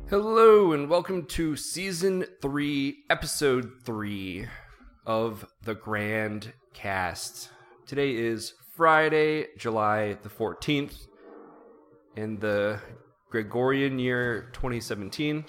Hello and welcome to Season 3, Episode 3 of the Grand Cast. Today is Friday, July the 14th in the Gregorian year 2017.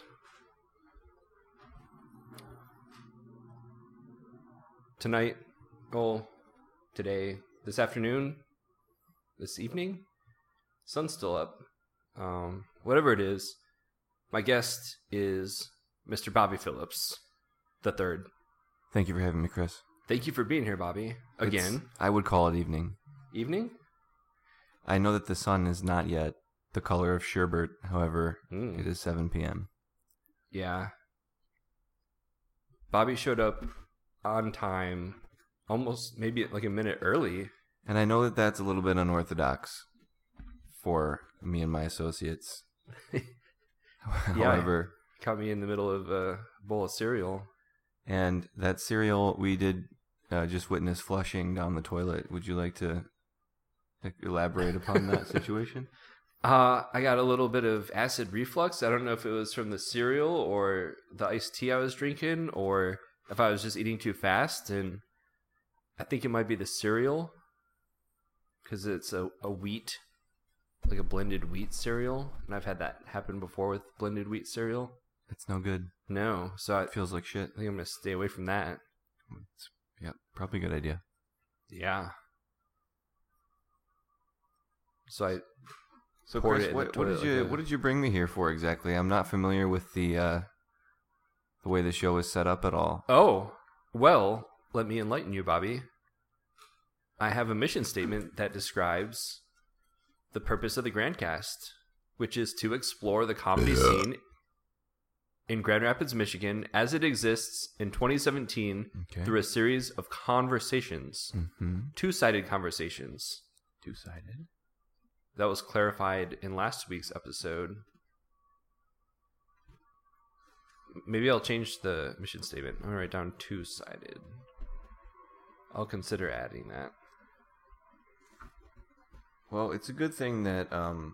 Tonight, today, this afternoon, this evening, sun's still up. Whatever it is, my guest is Mr. Bobby Phillips, the third. Thank you for having me, Chris. Thank you for being here, Bobby. Again. I would call it evening. Evening? I know that the sun is not yet the color of sherbet. However, It is 7 p.m. Yeah. Bobby showed up on time, almost maybe like a minute early. And I know that that's a little bit unorthodox for me and my associates. However, caught me in the middle of a bowl of cereal. And that cereal we did just witness flushing down the toilet. Would you like to elaborate upon that situation? I got a little bit of acid reflux. I don't know if it was from the cereal or the iced tea I was drinking, or if I was just eating too fast. And I think it might be the cereal, because it's a wheat, like a blended wheat cereal. And I've had that happen before with blended wheat cereal. It's no good. No. So It feels like shit. I think I'm going to stay away from that. Yeah, probably a good idea. Yeah. So Chris, what did you bring me here for exactly? I'm not familiar with the way the show is set up at all. Oh, well, let me enlighten you, Bobby. I have a mission statement that describes the purpose of the Grandcast, which is to explore the comedy scene in Grand Rapids, Michigan, as it exists in 2017 through a series of conversations. Mm-hmm. Two-sided conversations. Two-sided? That was clarified in last week's episode. Maybe I'll change the mission statement. I'm going to write down two-sided. I'll consider adding that. Well, it's a good thing that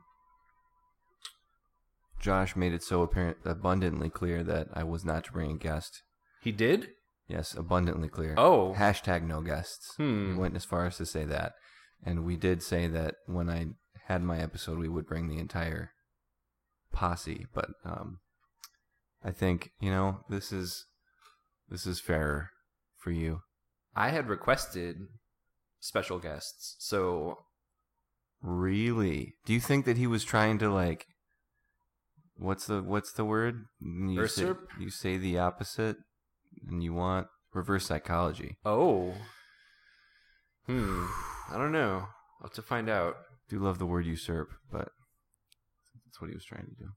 Josh made it so abundantly clear that I was not to bring a guest. He did? Yes, abundantly clear. Oh. Hashtag no guests. He went as far as to say that. And we did say that when I had my episode, we would bring the entire posse. But I think, this is fairer for you. I had requested special guests, so... Really? Do you think that he was trying to, what's the word? You say the opposite, and you want reverse psychology. Oh. I don't know. I'll have to find out. I do love the word usurp, but that's what he was trying to do.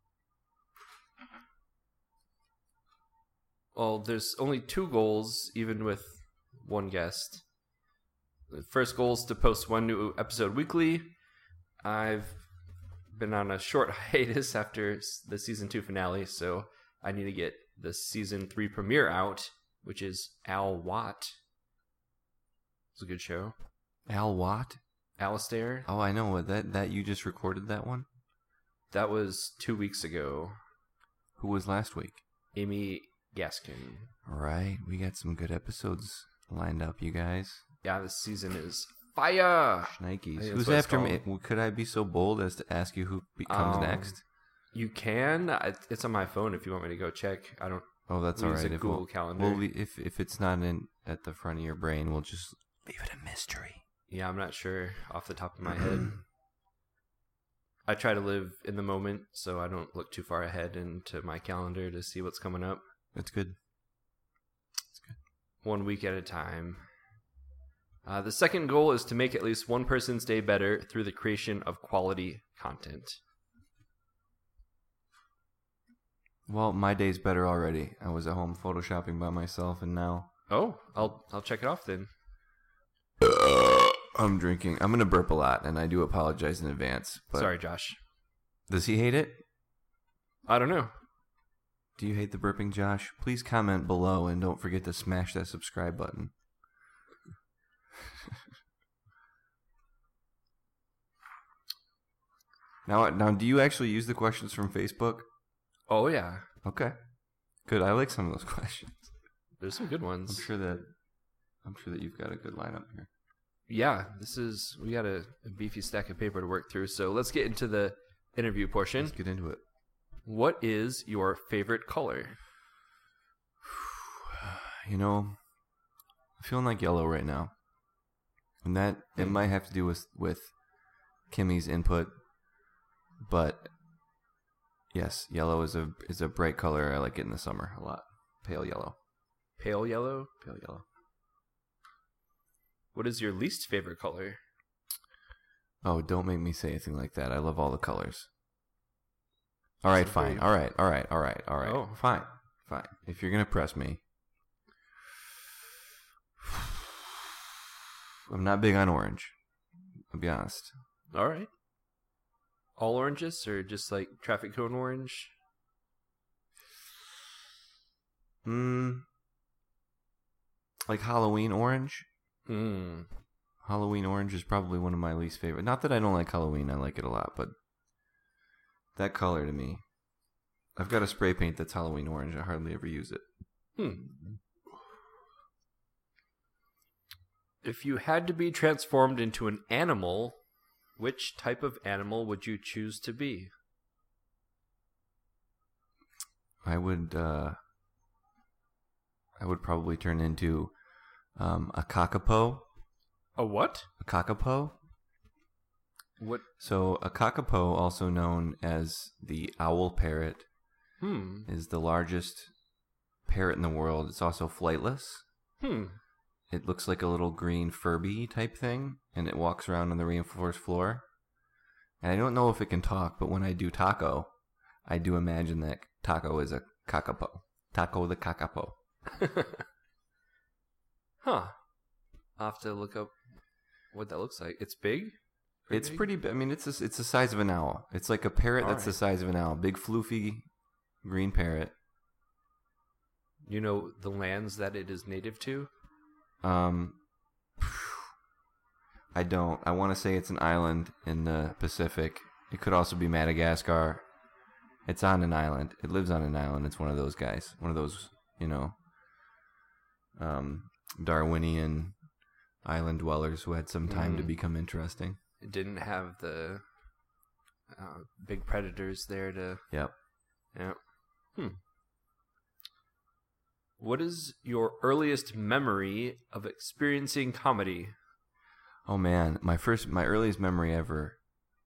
Well, there's only two goals, even with one guest. The first goal is to post one new episode weekly. I've been on a short hiatus after the season 2 finale, so I need to get the season 3 premiere out, which is Al Watt. It's a good show. Al Watt? Alistair. Oh, I know. That you just recorded that one? That was 2 weeks ago. Who was last week? Amy Gaskin. All right. We got some good episodes lined up, you guys. Yeah, this season is fire. Shnikes. Who's after me? Could I be so bold as to ask you who comes next? You can. It's on my phone if you want me to go check. I don't. Oh, that's all right. Google Calendar. Well, if it's not at the front of your brain, we'll just leave it a mystery. Yeah, I'm not sure off the top of my head. I try to live in the moment, so I don't look too far ahead into my calendar to see what's coming up. That's good. 1 week at a time. The second goal is to make at least one person's day better through the creation of quality content. Well, my day's better already. I was at home photoshopping by myself, and now... Oh, I'll check it off then. I'm drinking. I'm going to burp a lot, and I do apologize in advance. But sorry, Josh. Does he hate it? I don't know. Do you hate the burping, Josh? Please comment below, and don't forget to smash that subscribe button. Now, do you actually use the questions from Facebook? Oh, yeah. Okay. Good. I like some of those questions. There's some good ones. I'm sure that you've got a good lineup here. Yeah, we got a beefy stack of paper to work through. So let's get into the interview portion. Let's get into it. What is your favorite color? You know, I'm feeling like yellow right now. And that, it might have to do with Kimmy's input. But, yes, yellow is a bright color. I like it in the summer a lot. Pale yellow. Pale yellow? Pale yellow. What is your least favorite color? Oh, don't make me say anything like that. I love all the colors. All right, fine. All right. Oh. Fine. If you're going to press me. I'm not big on orange. I'll be honest. All right. All oranges or just like traffic cone orange? Like Halloween orange? Hmm. Halloween orange is probably one of my least favorite. Not that I don't like Halloween, I like it a lot, but that color to me. I've got a spray paint that's Halloween orange. I hardly ever use it. If you had to be transformed into an animal, which type of animal would you choose to be? I would probably turn into a kakapo. A what? A kakapo. What? So a kakapo, also known as the owl parrot, is the largest parrot in the world. It's also flightless. It looks like a little green Furby type thing, and it walks around on the reinforced floor. And I don't know if it can talk, but when I do taco, I do imagine that taco is a kakapo. Taco the kakapo. Huh. I'll have to look up what that looks like. It's big? It's pretty big. I mean, it's the size of an owl. It's like a parrot that's the size of an owl. Big, floofy, green parrot. You know the lands that it is native to? I don't. I want to say it's an island in the Pacific. It could also be Madagascar. It's on an island. It lives on an island. It's one of those guys. One of those, Darwinian island dwellers who had some time to become interesting. It didn't have the big predators there to... Yep. What is your earliest memory of experiencing comedy? Oh man, my earliest memory ever.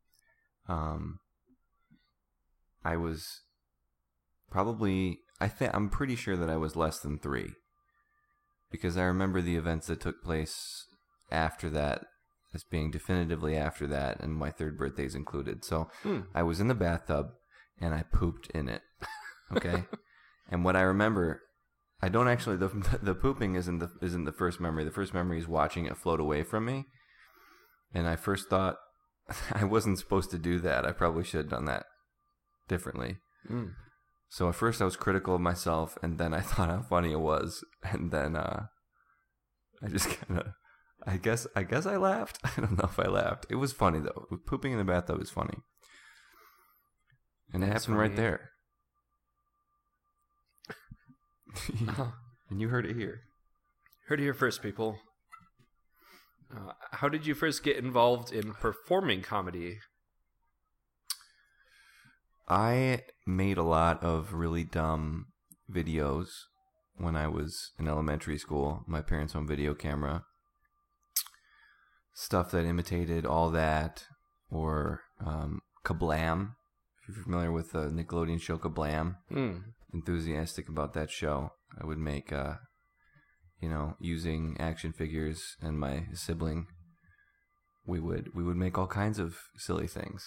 I was probably, I'm pretty sure that I was less than 3, because I remember the events that took place after that as being definitively after that, and my 3rd birthday's included. So I was in the bathtub and I pooped in it. Okay, and what I remember, I don't actually, the pooping isn't the first memory. The first memory is watching it float away from me, and I first thought I wasn't supposed to do that. I probably should have done that differently. So at first I was critical of myself, and then I thought how funny it was, and then I just kind of, I guess I laughed. I don't know if I laughed. It was funny though. Pooping in the bathtub is funny, and it happened right there. And you heard it here. Heard it here first, people. How did you first get involved in performing comedy? I made a lot of really dumb videos when I was in elementary school. My parents' home video camera. Stuff that imitated All That, or Kablam. If you're familiar with the Nickelodeon show Kablam. Enthusiastic about that show. I would make, using action figures and my sibling, we would make all kinds of silly things.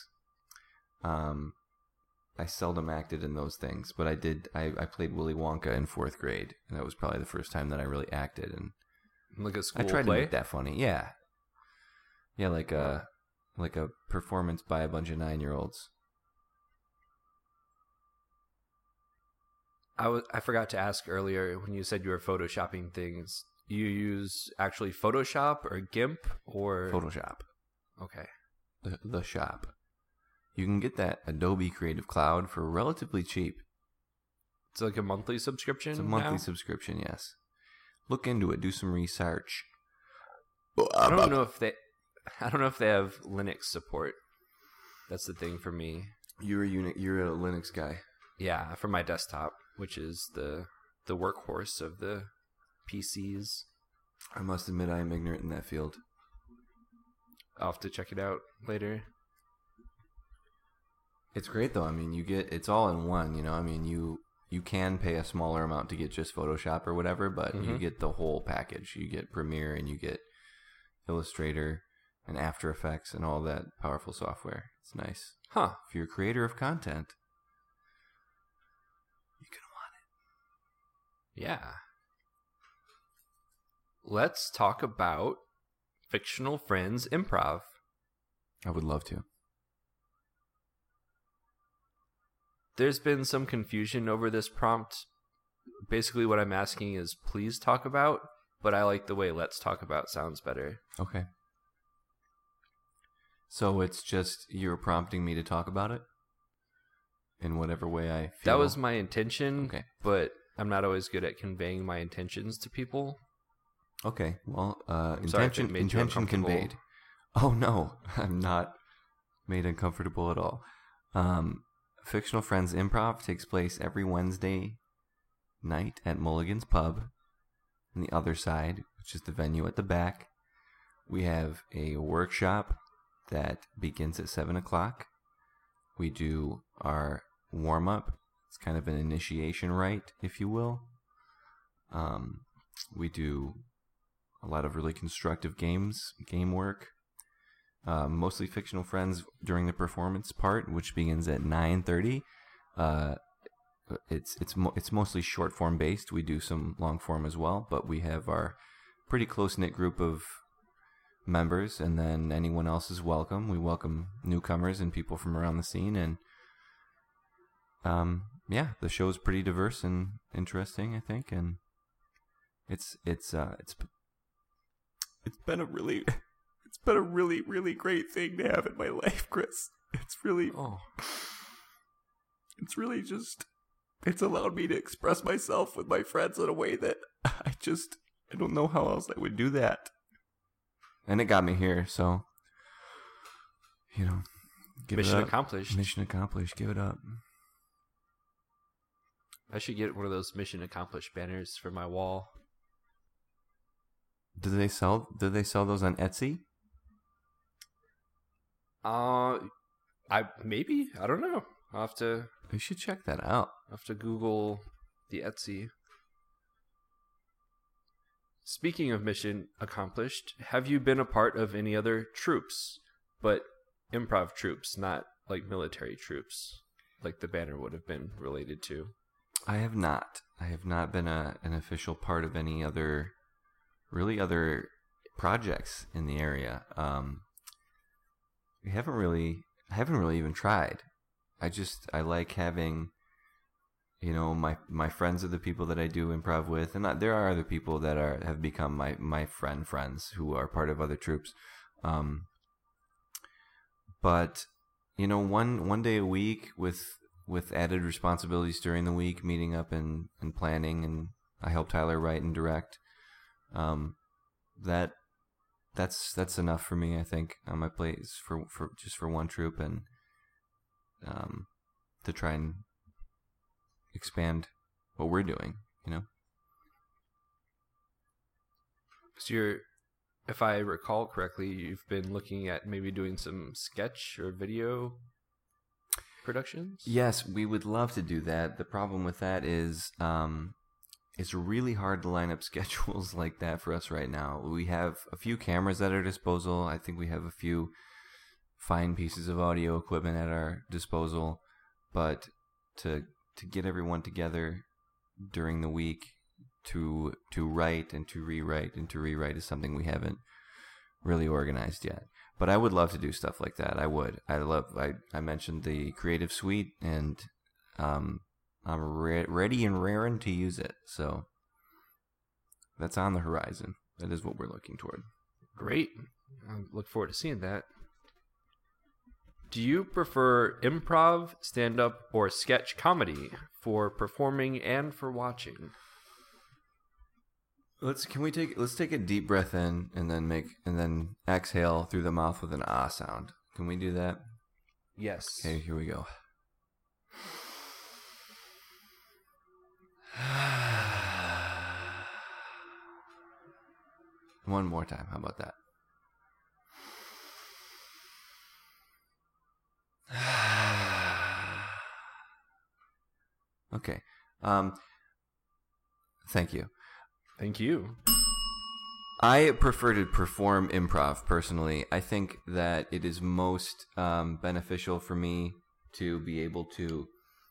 I seldom acted in those things, but I did. I played Willy Wonka in 4th grade, and that was probably the first time that I really acted. And like a school I tried play? to make that funny. Yeah, like a performance by a bunch of 9-year-olds. I forgot to ask earlier when you said you were photoshopping things. You use actually Photoshop or GIMP or Photoshop? Okay, the shop. You can get that Adobe Creative Cloud for relatively cheap. It's like a monthly subscription. It's a monthly now? subscription, yes. Look into it. Do some research. I don't know if they have Linux support. That's the thing for me. You're a Linux guy. Yeah, for my desktop, which is the workhorse of the PCs. I must admit I am ignorant in that field. I'll have to check it out later. It's great though. I mean, it's all in one, you know. I mean, you can pay a smaller amount to get just Photoshop or whatever, but you get the whole package. You get Premiere and you get Illustrator and After Effects and all that powerful software. It's nice. Huh. If you're a creator of content, you're going to want it. Yeah. Let's talk about Fictional Friends Improv. I would love to. There's been some confusion over this prompt. Basically, what I'm asking is please talk about, but I like the way let's talk about sounds better. Okay. So it's just you're prompting me to talk about it in whatever way I feel. That was my intention, Okay. But I'm not always good at conveying my intentions to people. Okay. Well, Sorry if it made you intention uncomfortable. conveyed. Oh no, I'm not made uncomfortable at all. Fictional Friends Improv takes place every Wednesday night at Mulligan's Pub on the other side, which is the venue at the back. We have a workshop that begins at 7 o'clock. We do our warm-up. It's kind of an initiation rite, if you will. We do a lot of really constructive game work. Mostly fictional friends during the performance part, which begins at 9:30. It's mostly short form based. We do some long form as well, but we have our pretty close knit group of members, and then anyone else is welcome. We welcome newcomers and people from around the scene, and the show is pretty diverse and interesting, I think, and it's been a really really great thing to have in my life, Chris. It's really it's allowed me to express myself with my friends in a way that I don't know how else I would do that. And it got me here, so Mission accomplished. Mission accomplished. Give it up. I should get one of those mission accomplished banners for my wall. Do they sell those on Etsy? I don't know. I'll have to. You should check that out. I'll have to Google the Etsy. Speaking of mission accomplished, have you been a part of any other troops, but improv troops, not like military troops, like the banner would have been related to? I have not. I have not been an official part of any other projects in the area. I haven't really even tried. I like having, my friends are the people that I do improv with, and there are other people that have become my friends who are part of other troops. But one day a week with added responsibilities during the week, meeting up and planning, and I help Tyler write and direct. That's enough for me, I think, on my plate for one troop, and to try and expand what we're doing, So if I recall correctly, you've been looking at maybe doing some sketch or video productions? Yes, we would love to do that. The problem with that is it's really hard to line up schedules like that for us right now. We have a few cameras at our disposal. I think we have a few fine pieces of audio equipment at our disposal, but to get everyone together during the week to write and to rewrite is something we haven't really organized yet. But I would love to do stuff like that. I would. I mentioned the Creative Suite, and I'm ready and raring to use it. So that's on the horizon. That is what we're looking toward. Great. I look forward to seeing that. Do you prefer improv, stand-up, or sketch comedy for performing and for watching? Let's take a deep breath in and then exhale through the mouth with an ah sound. Can we do that? Yes. Okay, here we go. One more time. How about that? Okay. Thank you. Thank you. I prefer to perform improv personally. I think that it is most beneficial for me to be able to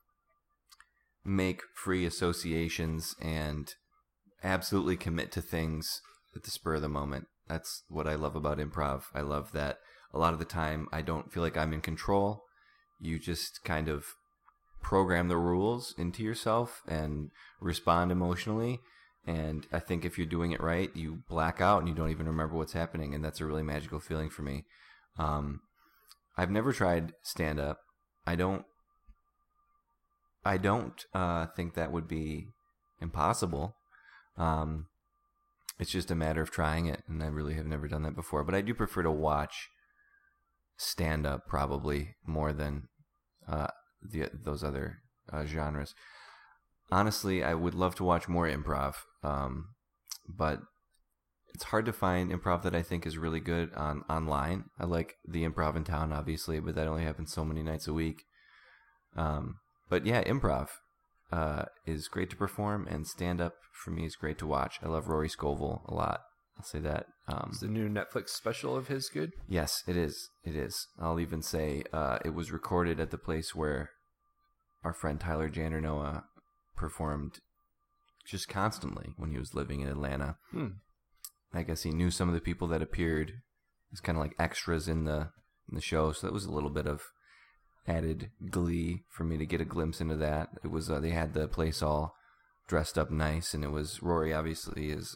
make free associations and absolutely commit to things at the spur of the moment. That's what I love about improv. I love that a lot of the time I don't feel like I'm in control. You just kind of program the rules into yourself and respond emotionally. And I think if you're doing it right, you black out and you don't even remember what's happening. And that's a really magical feeling for me. I've never tried stand-up. I don't think that would be impossible. It's just a matter of trying it, and I really have never done that before. But I do prefer to watch stand-up probably more than those other genres. Honestly, I would love to watch more improv, but it's hard to find improv that I think is really good online. I like the Improv in Town, obviously, but that only happens so many nights a week. But yeah, improv is great to perform, and stand-up for me is great to watch. I love Rory Scovel a lot. I'll say that. Is the new Netflix special of his good? Yes, it is. It is. I'll even say it was recorded at the place where our friend Tyler Jandernoa performed just constantly when he was living in Atlanta. I guess he knew some of the people that appeared as kind of like extras in the show, so that was a little bit of added glee for me to get a glimpse into that. It was they had the place all dressed up nice, and it was Rory obviously is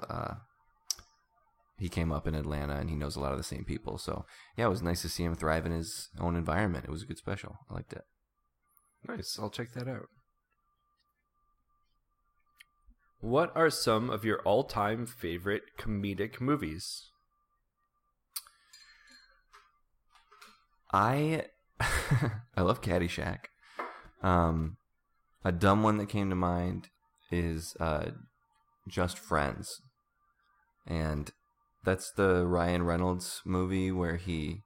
he came up in Atlanta and he knows a lot of the same people. So yeah, it was nice to see him thrive in his own environment. It was a good special. I liked it. Nice. I'll check that out. What are some of your all-time favorite comedic movies? I love Caddyshack. A dumb one that came to mind is Just Friends. And that's the Ryan Reynolds movie where he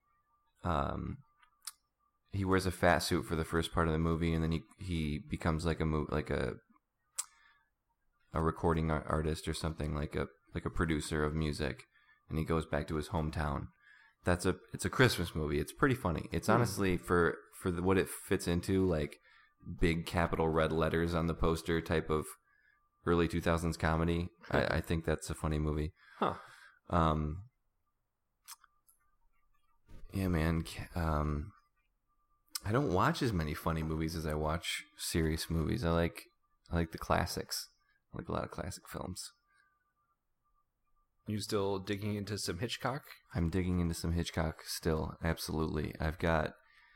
wears a fat suit for the first part of the movie, and then he becomes like a recording artist or something, like a producer of music, and he goes back to his hometown. It's a Christmas movie. It's pretty funny. It's honestly for what it fits into, like big capital red letters on the poster type of early 2000s comedy. I think that's a funny movie. Huh. Yeah, man. I don't watch as many funny movies as I watch serious movies. I like the classics. I like a lot of classic films. You still digging into some Hitchcock? I'm digging into some Hitchcock still, absolutely. I've got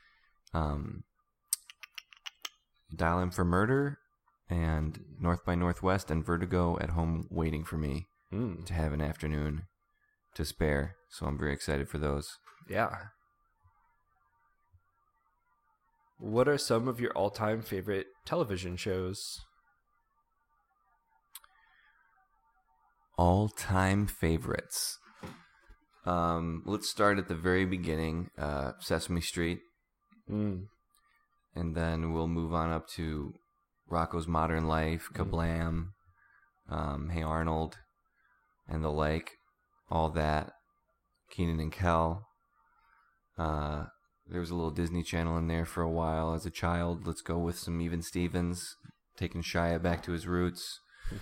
Dial M for Murder and North by Northwest and Vertigo at home waiting for me to have an afternoon to spare. So I'm very excited for those. Yeah. What are some of your all-time favorite television shows? All-time favorites. Let's start at the very beginning. Sesame Street. And then we'll move on up to Rocko's Modern Life, Kablam, Hey Arnold, and the like. All that. Kenan and Kel. There was a little Disney Channel in there for a while as a child. Let's go with some Even Stevens, taking Shia back to his roots.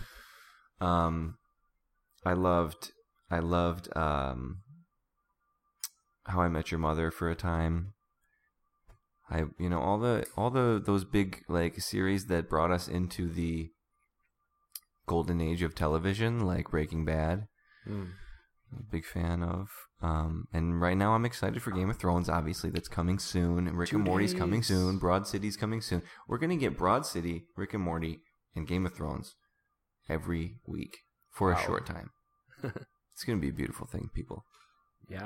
I loved How I Met Your Mother for a time. All those big like series that brought us into the golden age of television, like Breaking Bad. big fan of. And right now I'm excited for Game of Thrones, obviously. That's coming soon. And Rick and Morty's coming soon. Broad City's coming soon. We're going to get Broad City, Rick and Morty, and Game of Thrones every week for a short time. It's going to be a beautiful thing, people. Yeah.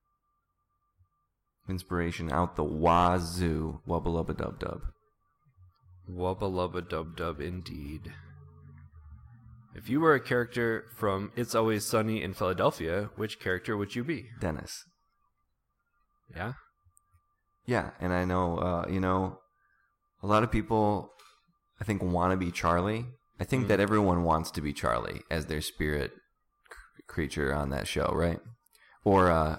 Inspiration out the wazoo. Wubba lubba dub dub. Wubba lubba dub dub indeed. If you were a character from It's Always Sunny in Philadelphia, which character would you be? Dennis. Yeah? Yeah, and I know, a lot of people, I think, want to be Charlie. I think that everyone wants to be Charlie as their spirit creature on that show, right? Or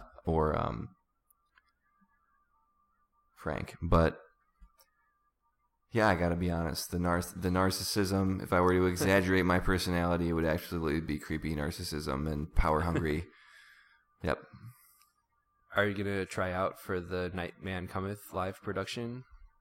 Frank. But yeah, I gotta be honest. The narcissism, if I were to exaggerate my personality, it would absolutely be creepy narcissism and power hungry. Yep. Are you gonna try out for the Nightman Cometh live production?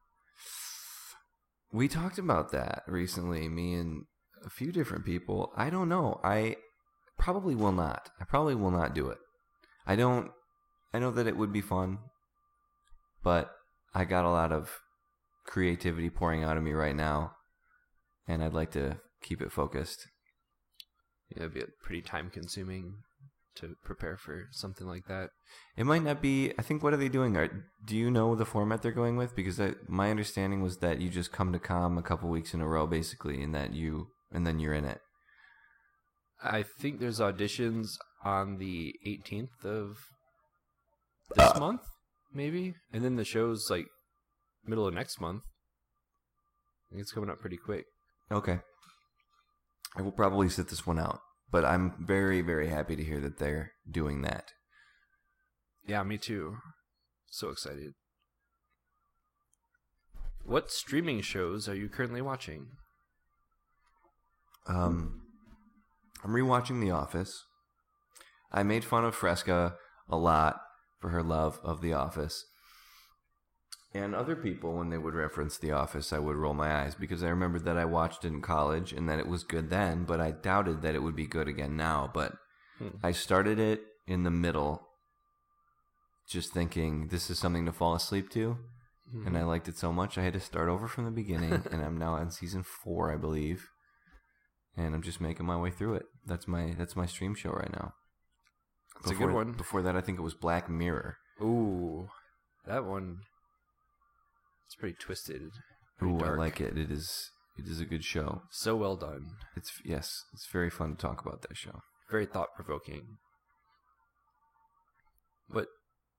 We talked about that recently, me and a few different people. I don't know. I probably will not. I probably will not do it. I know that it would be fun, but I got a lot of creativity pouring out of me right now, and I'd like to keep it focused. Yeah, it'd be pretty time consuming to prepare for something like that. It might not be. I think, what are they doing? Do you know the format they're going with? Because my understanding was that you just come to Com a couple weeks in a row, basically, and then you're in it. I think there's auditions on the 18th of this month, maybe, and then the show's like middle of next month. I think it's coming up pretty quick. Okay. I will probably sit this one out, but I'm very, very happy to hear that they're doing that. Yeah, me too. So excited. What streaming shows are you currently watching? I'm rewatching The Office. I made fun of Fresca a lot for her love of The Office. And other people, when they would reference The Office, I would roll my eyes because I remembered that I watched it in college and that it was good then, but I doubted that it would be good again now. But I started it in the middle, just thinking this is something to fall asleep to. And I liked it so much I had to start over from the beginning. And I'm now on season 4, I believe. And I'm just making my way through it. That's my stream show right now. It's a good one. Before that, I think it was Black Mirror. Ooh, that one. It's pretty twisted. Ooh, dark. I like it. It is a good show. So well done. It's very fun to talk about that show. Very thought provoking. But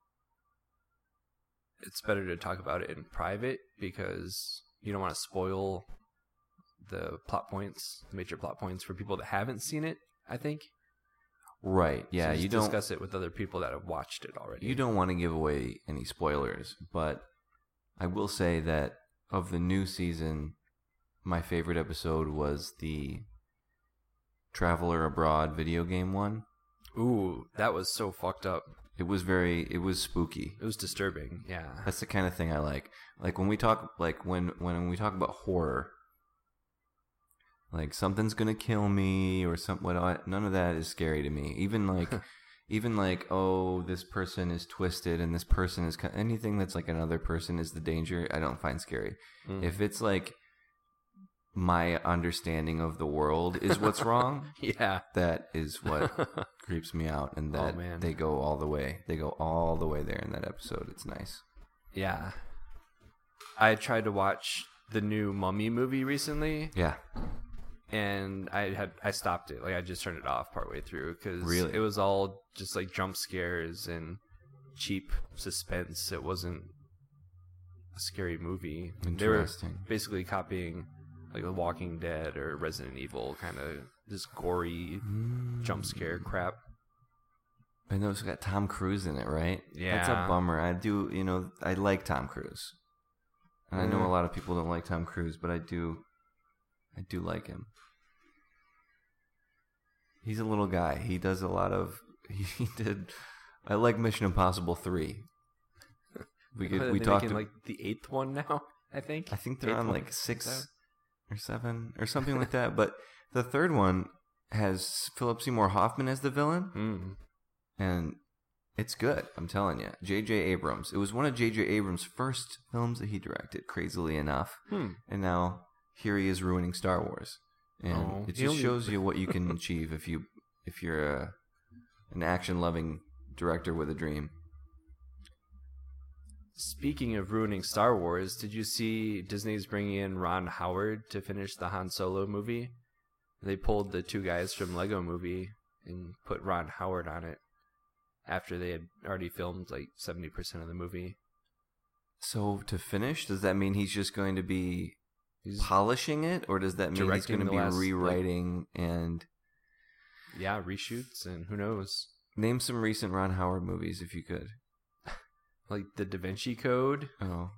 it's better to talk about it in private because you don't want to spoil the plot points, the major plot points for people that haven't seen it, I think. Right. Yeah, so you don't discuss it with other people that have watched it already. You don't want to give away any spoilers, but I will say that of the new season, my favorite episode was the Traveler Abroad video game one. Ooh, that was so fucked up. It was spooky. It was disturbing. Yeah. That's the kind of thing I like. Like when we talk when we talk about horror, like something's gonna kill me or something. None of that is scary to me. Even like, oh, this person is twisted and this person is anything that's like another person is the danger. I don't find scary. If it's like my understanding of the world is what's wrong, yeah, that is what creeps me out. And that they go all the way. They go all the way there in that episode. It's nice. Yeah, I tried to watch the new Mummy movie recently. Yeah. And I stopped it. Like I just turned it off partway through because it was all just like jump scares and cheap suspense. It wasn't a scary movie. Interesting. They were basically copying like The Walking Dead or Resident Evil, kind of this gory jump scare crap. I know it's got Tom Cruise in it, right? Yeah, that's a bummer. I like Tom Cruise. And I know a lot of people don't like Tom Cruise, but I do like him. He's a little guy. He does a lot of. I like Mission Impossible 3. We talked making, like the 8th one now. I think they're on like 6 or 7 or something like that. But the third one has Philip Seymour Hoffman as the villain. And it's good, I'm telling you. J.J. Abrams. It was one of J.J. Abrams' first films that he directed, crazily enough. And now here he is ruining Star Wars. And it just shows you what you can achieve if you're an action-loving director with a dream. Speaking of ruining Star Wars, did you see Disney's bringing in Ron Howard to finish the Han Solo movie? They pulled the two guys from Lego Movie and put Ron Howard on it after they had already filmed like 70% of the movie. So to finish, does that mean he's just going to be polishing it, or does that mean he's going to be rewriting and... Yeah, reshoots, and who knows? Name some recent Ron Howard movies if you could. Like the Da Vinci Code? Oh.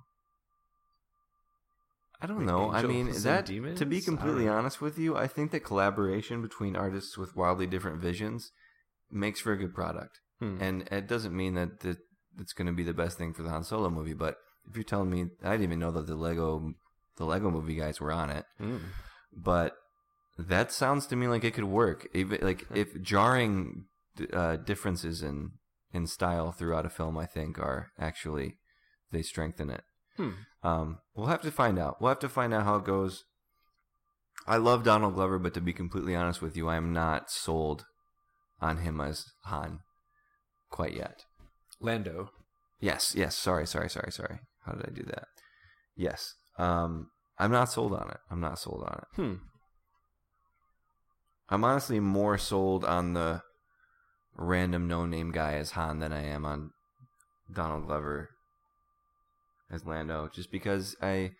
I don't know. I mean, to be completely honest with you, I think that collaboration between artists with wildly different visions makes for a good product. And it doesn't mean that it's going to be the best thing for the Han Solo movie, but if you're telling me, I didn't even know that the Lego Movie guys were on it. But that sounds to me like it could work. Even like if jarring differences in style throughout a film, I think are actually, they strengthen it. We'll have to find out. We'll have to find out how it goes. I love Donald Glover, but to be completely honest with you, I am not sold on him as Han quite yet. Lando. Yes. Sorry. How did I do that? Yes. I'm not sold on it. I'm honestly more sold on the random no-name guy as Han than I am on Donald Glover as Lando, just because I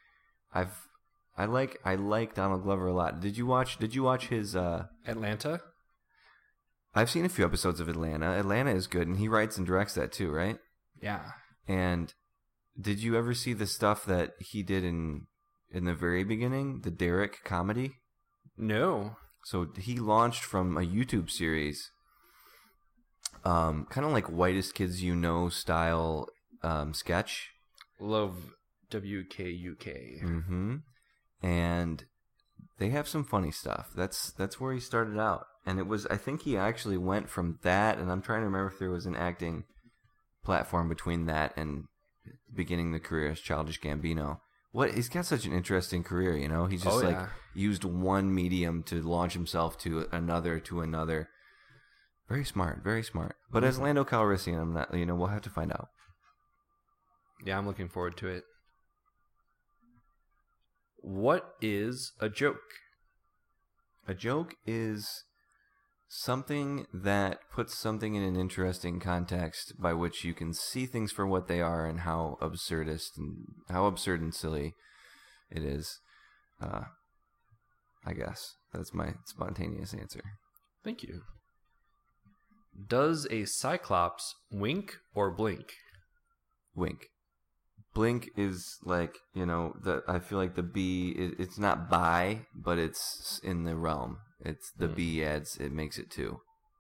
like Donald Glover a lot. Did you watch his Atlanta? I've seen a few episodes of Atlanta. Atlanta is good, and he writes and directs that too, right? Yeah. And did you ever see the stuff that he did in the very beginning, the Derek comedy? No. So he launched from a YouTube series, kind of like Whitest Kids You Know style sketch. Love WKUK. Mm-hmm. And they have some funny stuff. That's where he started out. And it was, I think he actually went from that, and I'm trying to remember if there was an acting platform between that and beginning the career as Childish Gambino. He's got such an interesting career, you know? He's just used one medium to launch himself to another. Very smart, very smart. But as Lando Calrissian, I'm not, we'll have to find out. Yeah, I'm looking forward to it. What is a joke? A joke is something that puts something in an interesting context by which you can see things for what they are and how absurd and silly it is. I guess that's my spontaneous answer. Thank you. Does a Cyclops wink or blink? Wink. Blink is like, I feel like the B, it's not bi, but it's in the realm. It's the B adds, it makes it two.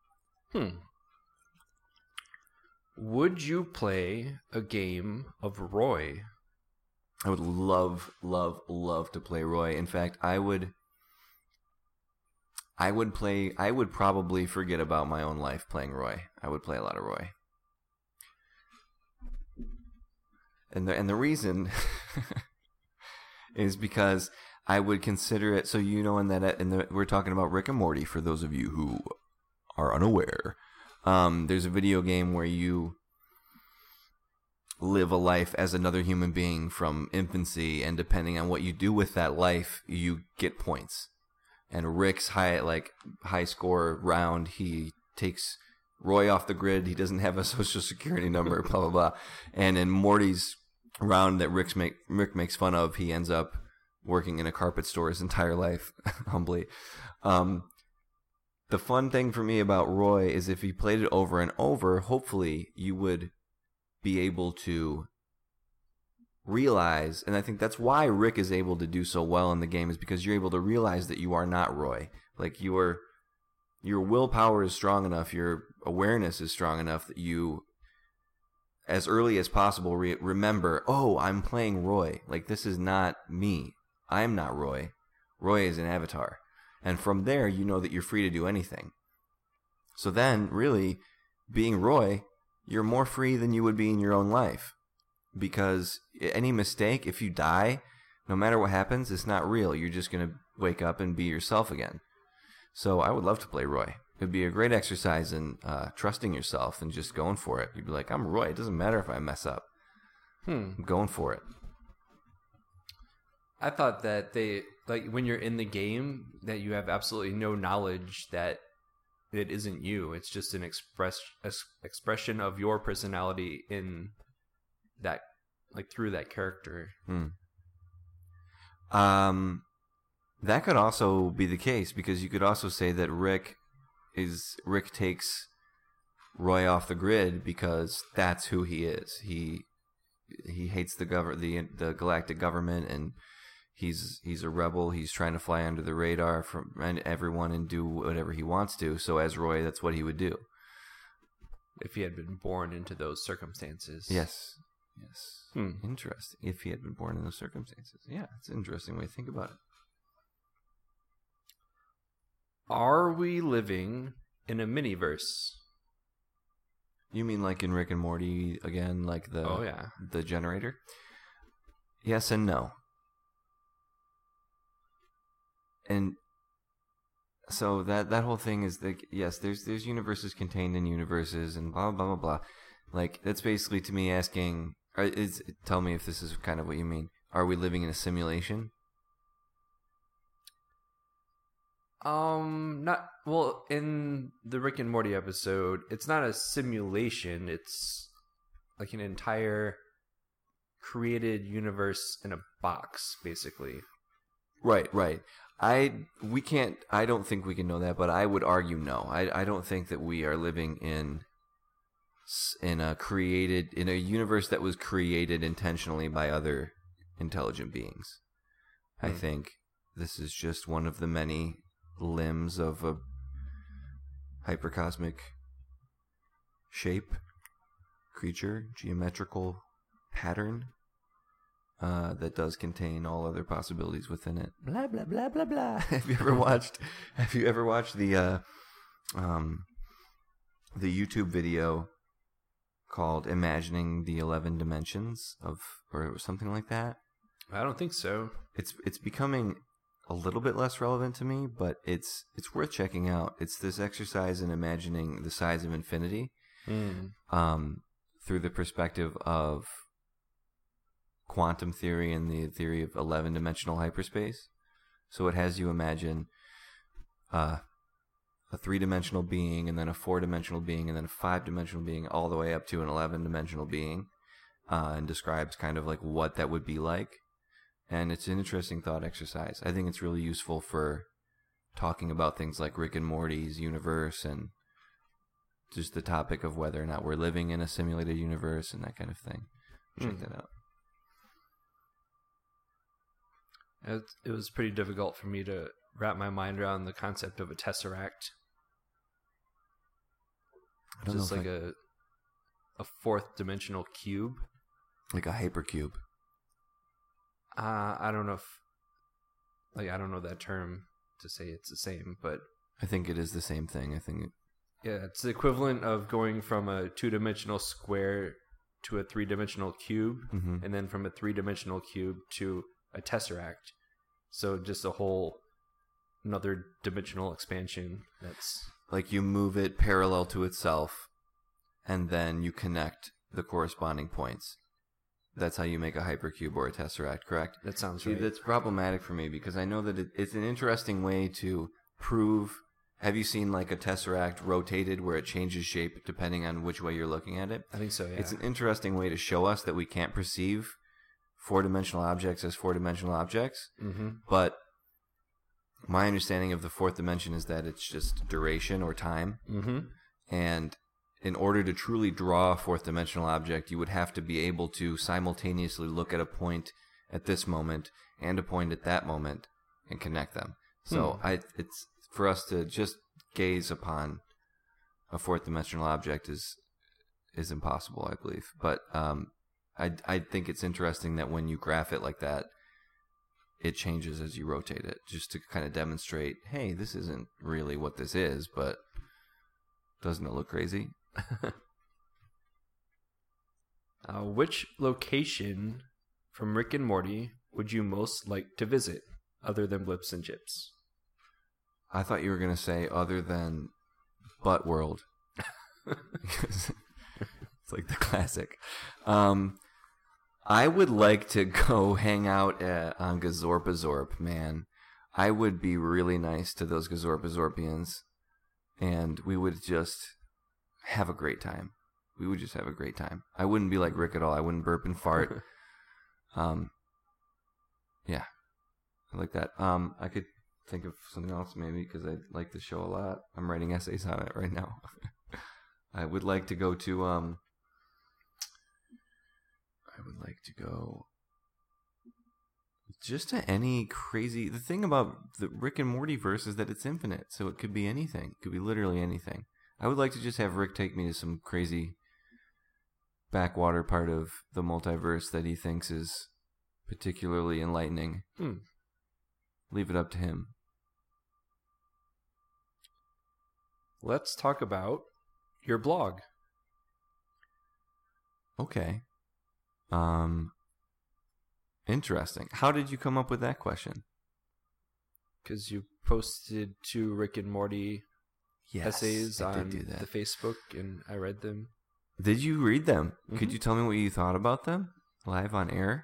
Would you play a game of Roy? I would love to play Roy. In fact, I would probably forget about my own life playing Roy. I would play a lot of Roy. And the reason is because I would consider it, so we're talking about Rick and Morty, for those of you who are unaware. There's a video game where you live a life as another human being from infancy, and depending on what you do with that life, you get points. And Rick's high score round, he takes Roy off the grid, he doesn't have a social security number, blah, blah, blah. And in Morty's round that Rick makes fun of, he ends up working in a carpet store his entire life, humbly. The fun thing for me about Roy is if he played it over and over, hopefully you would be able to realize, and I think that's why Rick is able to do so well in the game, is because you're able to realize that you are not Roy. Like your willpower is strong enough, your awareness is strong enough that you, as early as possible, remember, oh, I'm playing Roy. Like, this is not me. I'm not Roy. Roy is an avatar. And from there, you know that you're free to do anything. So then, really, being Roy, you're more free than you would be in your own life. Because any mistake, if you die, no matter what happens, it's not real. You're just going to wake up and be yourself again. So I would love to play Roy. It'd be a great exercise in trusting yourself and just going for it. You'd be like, I'm Roy. It doesn't matter if I mess up. I'm going for it. I thought that when you're in the game, that you have absolutely no knowledge that it isn't you. It's just an expression of your personality in that, through that character. That could also be the case, because you could also say that Rick takes Roy off the grid because that's who he is. He hates the galactic government, and he's a rebel. He's trying to fly under the radar from everyone and do whatever he wants to. So as Roy, that's what he would do if he had been born into those circumstances. Yes. Interesting. If he had been born in those circumstances. Yeah, it's an interesting way to think about it. Are we living in a miniverse? You mean like in Rick and Morty again, like the generator? Yes and no. And so that whole thing is like, yes, there's universes contained in universes and blah blah blah blah. Like, that's basically to me asking, tell me if this is kind of what you mean. Are we living in a simulation? In the Rick and Morty episode, it's not a simulation. It's like an entire created universe in a box, basically. Right. I don't think we can know that, but I would argue no. I don't think that we are living in a universe that was created intentionally by other intelligent beings. I think this is just one of the many limbs of a hypercosmic shape, creature, geometrical pattern that does contain all other possibilities within it. Blah blah blah blah blah. Have you ever watched the YouTube video called "Imagining the 11 Dimensions" or something like that? I don't think so. It's becoming a little bit less relevant to me, but it's worth checking out. It's this exercise in imagining the size of infinity through the perspective of quantum theory and the theory of 11-dimensional hyperspace. So it has you imagine a 3-dimensional being, and then a 4-dimensional being, and then a 5-dimensional being, all the way up to an 11-dimensional being, and describes kind of like what that would be like. And it's an interesting thought exercise. I think it's really useful for talking about things like Rick and Morty's universe, and just the topic of whether or not we're living in a simulated universe and that kind of thing. Check that out. It was pretty difficult for me to wrap my mind around the concept of a tesseract. Just like a fourth-dimensional cube. Like a hypercube. I don't know I don't know that term to say it's the same, but I think it is the same thing. It's the equivalent of going from a 2-dimensional square to a 3-dimensional cube, and then from a 3-dimensional cube to a tesseract. So just a whole another dimensional expansion. That's like you move it parallel to itself, and then you connect the corresponding points. That's how you make a hypercube or a tesseract, correct? That sounds right. That's problematic for me because I know that it's an interesting way to prove. Have you seen like a tesseract rotated where it changes shape depending on which way you're looking at it? I think so, yeah. It's an interesting way to show us that we can't perceive 4-dimensional objects as 4-dimensional objects. But my understanding of the fourth dimension is that it's just duration or time. And in order to truly draw a fourth-dimensional object, you would have to be able to simultaneously look at a point at this moment and a point at that moment and connect them. So it's for us to just gaze upon a fourth-dimensional object is impossible, I believe. But I think it's interesting that when you graph it like that, it changes as you rotate it, just to kind of demonstrate, hey, this isn't really what this is, but doesn't it look crazy? Which location from Rick and Morty would you most like to visit, other than Blips and Chips? I thought you were going to say other than Butt World. It's like the classic. I would like to go hang out on Gazorpazorp, man. I would be really nice to those Gazorpazorpians, and we would just have a great time. We would just have a great time. I wouldn't be like Rick at all. I wouldn't burp and fart. Yeah, I like that. I could think of something else maybe because I like the show a lot. I'm writing essays on it right now. I would like to go to I would like to go just to any crazy. The thing about the Rick and Morty verse is that it's infinite, so it could be anything. It could be literally anything. I would like to just have Rick take me to some crazy backwater part of the multiverse that he thinks is particularly enlightening. Leave it up to him. Let's talk about your blog. Okay. Interesting. How did you come up with that question? Because you posted 2 Rick and Morty essays on the Facebook, and I read them. Did you read them? Mm-hmm. Could you tell me what you thought about them live on air?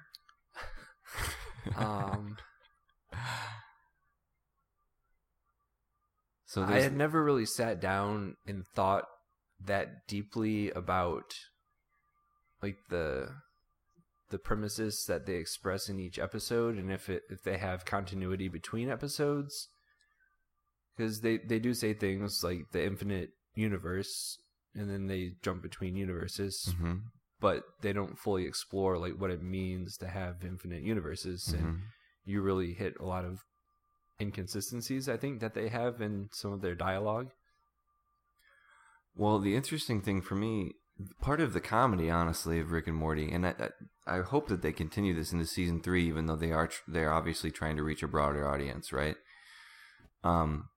So I had never really sat down and thought that deeply about like the premises that they express in each episode, and if they have continuity between episodes, because they do say things like the infinite universe, and then they jump between universes, but they don't fully explore like what it means to have infinite universes, and you really hit a lot of inconsistencies, I think, that they have in some of their dialogue. Well, the interesting thing for me, part of the comedy, honestly, of Rick and Morty, and I hope that they continue this into season 3, even though they're obviously trying to reach a broader audience, right? One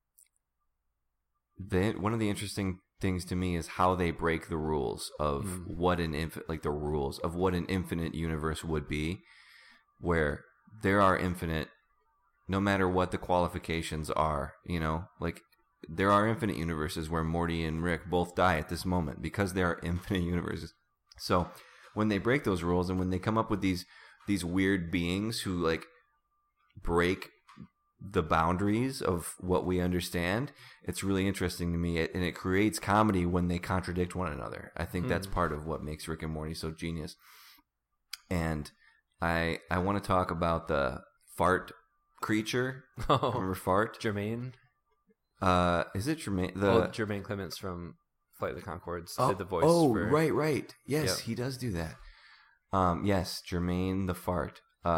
of the interesting things to me is how they break the rules of what an infinite universe would be, where there are infinite, no matter what the qualifications are, like there are infinite universes where Morty and Rick both die at this moment because there are infinite universes. So when they break those rules and when they come up with these weird beings who like break the boundaries of what we understand, it's really interesting to me, and it creates comedy when they contradict one another. I think that's part of what makes Rick and Morty so genius. And I want to talk about the fart creature. Remember Fart? Jermaine? Is it Jermaine? Jermaine Clements from Flight of the Conchords did the voice. For... right. Yes, He does do that. Yes, Jermaine the Fart.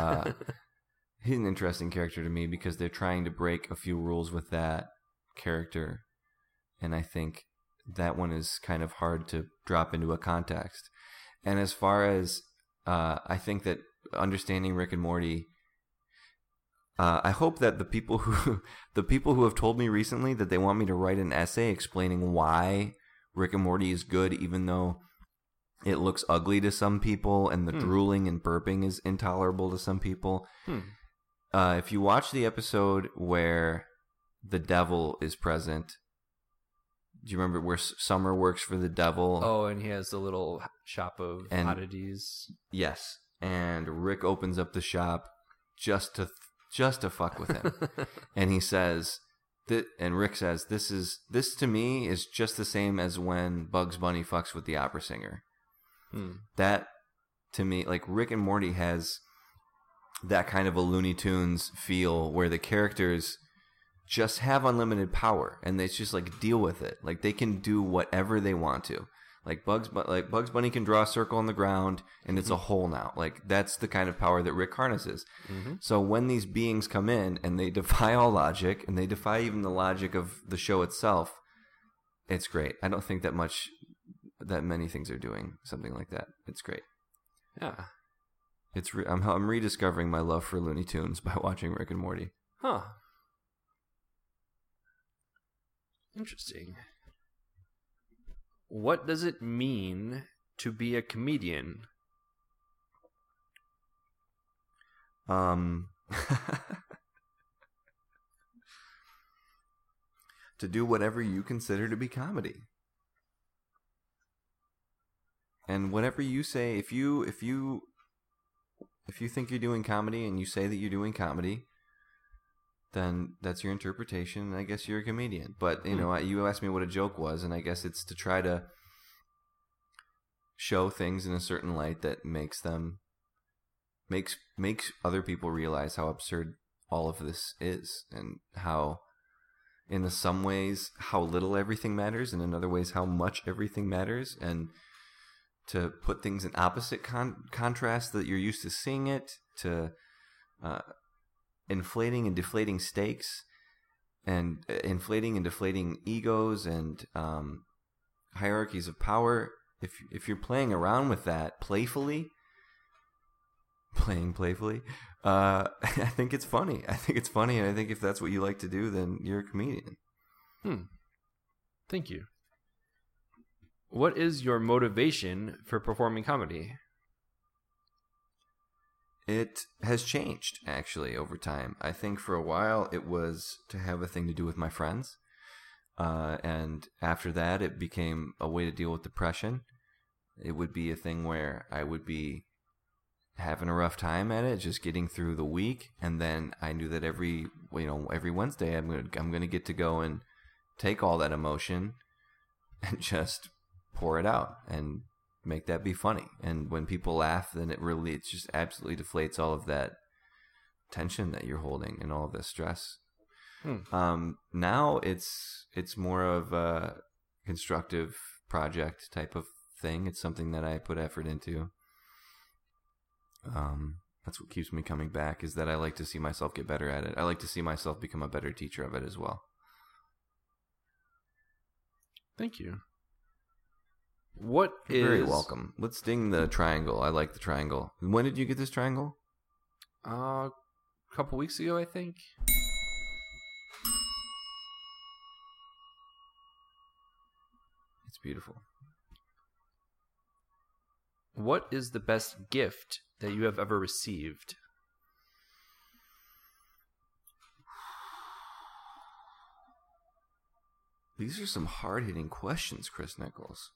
He's an interesting character to me because they're trying to break a few rules with that character, and I think that one is kind of hard to drop into a context. And as far as I think that understanding Rick and Morty, I hope that the people who have told me recently that they want me to write an essay explaining why Rick and Morty is good, even though it looks ugly to some people and the drooling and burping is intolerable to some people. If you watch the episode where the devil is present, do you remember where Summer works for the devil? Oh, and he has a little shop of oddities. Yes, and Rick opens up the shop just to fuck with him. And he says and Rick says, this to me is just the same as when Bugs Bunny fucks with the opera singer. That to me, like, Rick and Morty has that kind of a Looney Tunes feel where the characters just have unlimited power and they just like deal with it. Like they can do whatever they want to. Like Bugs Bunny can draw a circle on the ground and it's a hole now. Like that's the kind of power that Rick harnesses. So when these beings come in and they defy all logic and they defy even the logic of the show itself, it's great. I don't think that many things are doing something like that. It's great. Yeah. I'm rediscovering my love for Looney Tunes by watching Rick and Morty. Huh. Interesting. What does it mean to be a comedian? To do whatever you consider to be comedy. And whatever you say, if you think you're doing comedy and you say that you're doing comedy, then that's your interpretation, and I guess you're a comedian. But, you know, you asked me what a joke was, and I guess it's to try to show things in a certain light that makes other people realize how absurd all of this is, and how, in some ways, how little everything matters, and in other ways, how much everything matters, and to put things in opposite contrast that you're used to seeing it, to inflating and deflating stakes, and inflating and deflating egos and hierarchies of power. If you're playing around with that playfully, I think it's funny. I think it's funny, and I think if that's what you like to do, then you're a comedian. Thank you. What is your motivation for performing comedy? It has changed, actually, over time. I think for a while it was to have a thing to do with my friends. And after that, it became a way to deal with depression. It would be a thing where I would be having a rough time at it, just getting through the week. And then I knew that every Wednesday I'm gonna get to go and take all that emotion and just pour it out and make that be funny. And when people laugh, then it just absolutely deflates all of that tension that you're holding and all of the stress. Now it's more of a constructive project type of thing. It's something that I put effort into. That's what keeps me coming back, is that I like to see myself get better at it. I like to see myself become a better teacher of it as well. Thank you. You're very welcome. Let's ding the triangle. I like the triangle. When did you get this triangle? A couple weeks ago, I think. It's beautiful. What is the best gift that you have ever received? These are some hard-hitting questions, Chris Nichols.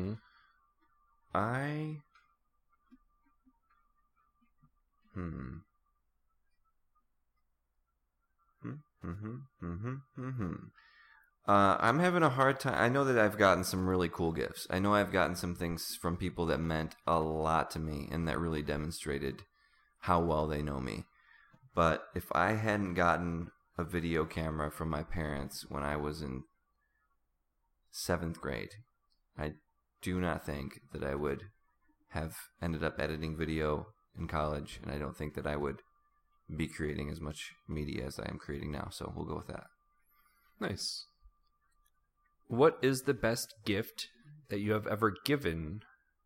I'm having a hard time. I know that I've gotten some really cool gifts. I know I've gotten some things from people that meant a lot to me and that really demonstrated how well they know me. But if I hadn't gotten a video camera from my parents when I was in 7th grade, I do not think that I would have ended up editing video in college, and I don't think that I would be creating as much media as I am creating now. So we'll go with that. Nice. What is the best gift that you have ever given?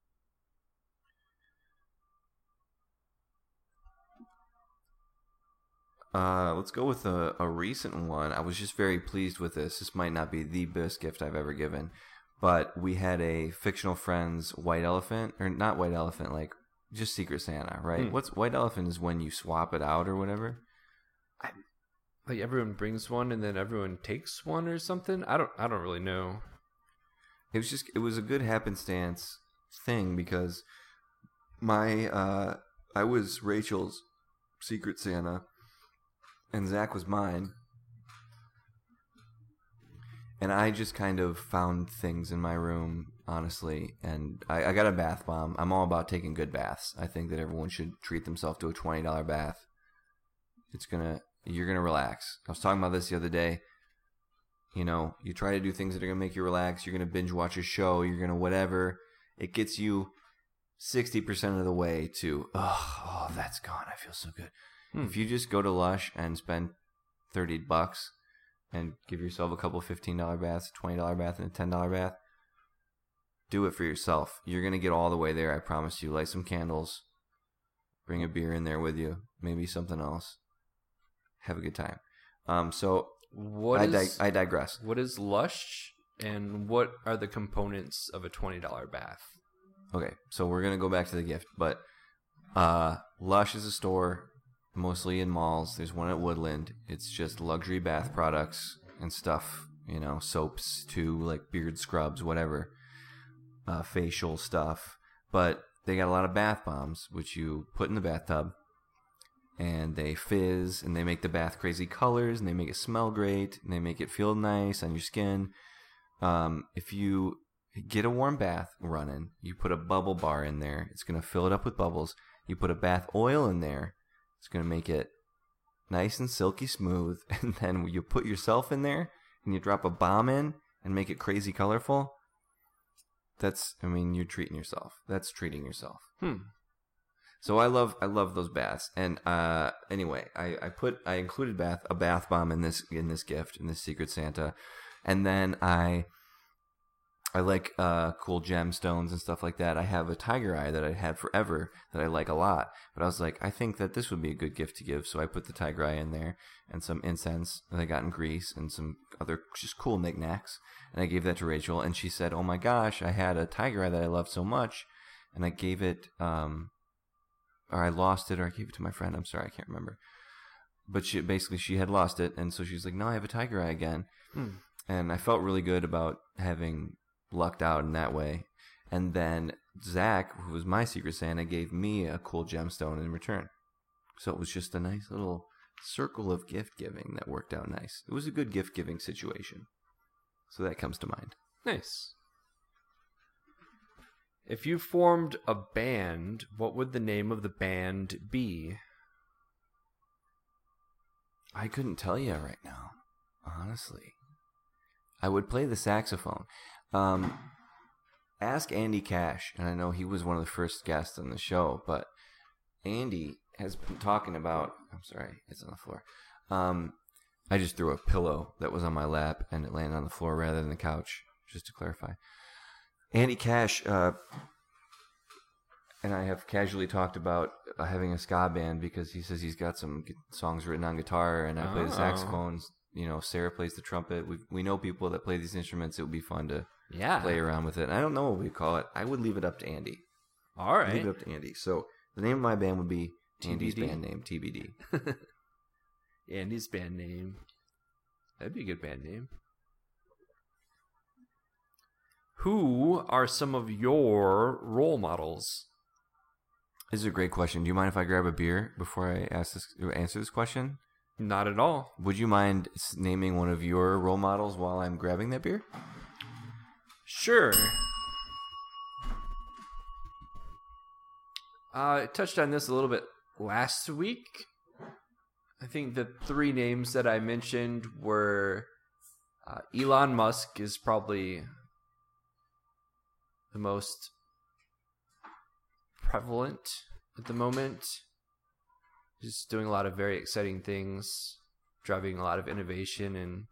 Let's go with a recent one. I was just very pleased with this. This might not be the best gift I've ever given, but we had a fictional friend's white elephant, or not white elephant, like just Secret Santa, right? What's white elephant is when you swap it out or whatever. Like everyone brings one and then everyone takes one or something. I don't really know. It was a good happenstance thing because I was Rachel's Secret Santa and Zach was mine. And I just kind of found things in my room, honestly. And I got a bath bomb. I'm all about taking good baths. I think that everyone should treat themselves to a $20 bath. You're going to relax. I was talking about this the other day. You know, you try to do things that are going to make you relax. You're going to binge watch a show. You're going to whatever. It gets you 60% of the way to, oh, that's gone. I feel so good. If you just go to Lush and spend $30 and give yourself a couple $15 baths, a $20 bath, and a $10 bath, do it for yourself. You're going to get all the way there, I promise you. Light some candles. Bring a beer in there with you. Maybe something else. Have a good time. I digress. What is Lush? And what are the components of a $20 bath? Okay, so we're gonna go back to the gift, but Lush is a store, mostly in malls. There's one at Woodland. It's just luxury bath products and stuff, soaps to like beard scrubs, whatever, facial stuff. But they got a lot of bath bombs, which you put in the bathtub, and they fizz, and they make the bath crazy colors, and they make it smell great, and they make it feel nice on your skin. If you get a warm bath running, you put a bubble bar in there, it's going to fill it up with bubbles. You put a bath oil in there, it's going to make it nice and silky smooth. And then you put yourself in there, and you drop a bomb in and make it crazy colorful. You're treating yourself. That's treating yourself. So I love those baths. And anyway, I included a bath bomb in this gift, in this Secret Santa. And then I like cool gemstones and stuff like that. I have a tiger eye that I had forever that I like a lot. But I was like, I think that this would be a good gift to give. So I put the tiger eye in there and some incense that I got in Greece and some other just cool knickknacks. And I gave that to Rachel. And she said, oh my gosh, I had a tiger eye that I loved so much. And I gave it, or I lost it, or I gave it to my friend. I'm sorry, I can't remember. But she had lost it. And so she was like, no, I have a tiger eye again. And I felt really good about having lucked out in that way. And then Zach, who was my Secret Santa, gave me a cool gemstone in return. So it was just a nice little circle of gift giving that worked out nice. It was a good gift giving situation. So that comes to mind. Nice. If you formed a band, what would the name of the band be? I couldn't tell you right now, honestly. I would play the saxophone. Ask Andy Cash, and I know he was one of the first guests on the show, but Andy has been talking about... I'm sorry, it's on the floor. I just threw a pillow that was on my lap, and it landed on the floor rather than the couch, just to clarify. Andy Cash and I have casually talked about having a ska band because he says he's got some songs written on guitar, and I play the saxophones. Sarah plays the trumpet. We know people that play these instruments. It would be fun to play around with it. And I don't know what we call it. I would leave it up to Andy. All right. Leave it up to Andy. So the name of my band would be Andy's band name, TBD. Andy's band name. That'd be a good band name. Who are some of your role models? This is a great question. Do you mind if I grab a beer before I answer this question? Not at all. Would you mind naming one of your role models while I'm grabbing that beer? Sure. I touched on this a little bit last week. I think the three names that I mentioned were Elon Musk is probably the most prevalent at the moment. Just doing a lot of very exciting things, driving a lot of innovation and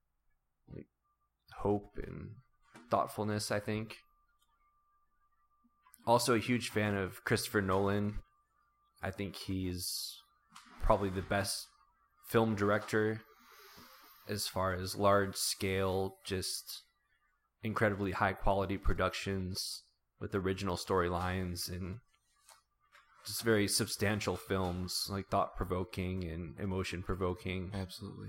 hope and thoughtfulness, I think. Also a huge fan of Christopher Nolan. I think he's probably the best film director as far as large scale, just incredibly high quality productions with original storylines and just very substantial films, like thought-provoking and emotion-provoking. Absolutely.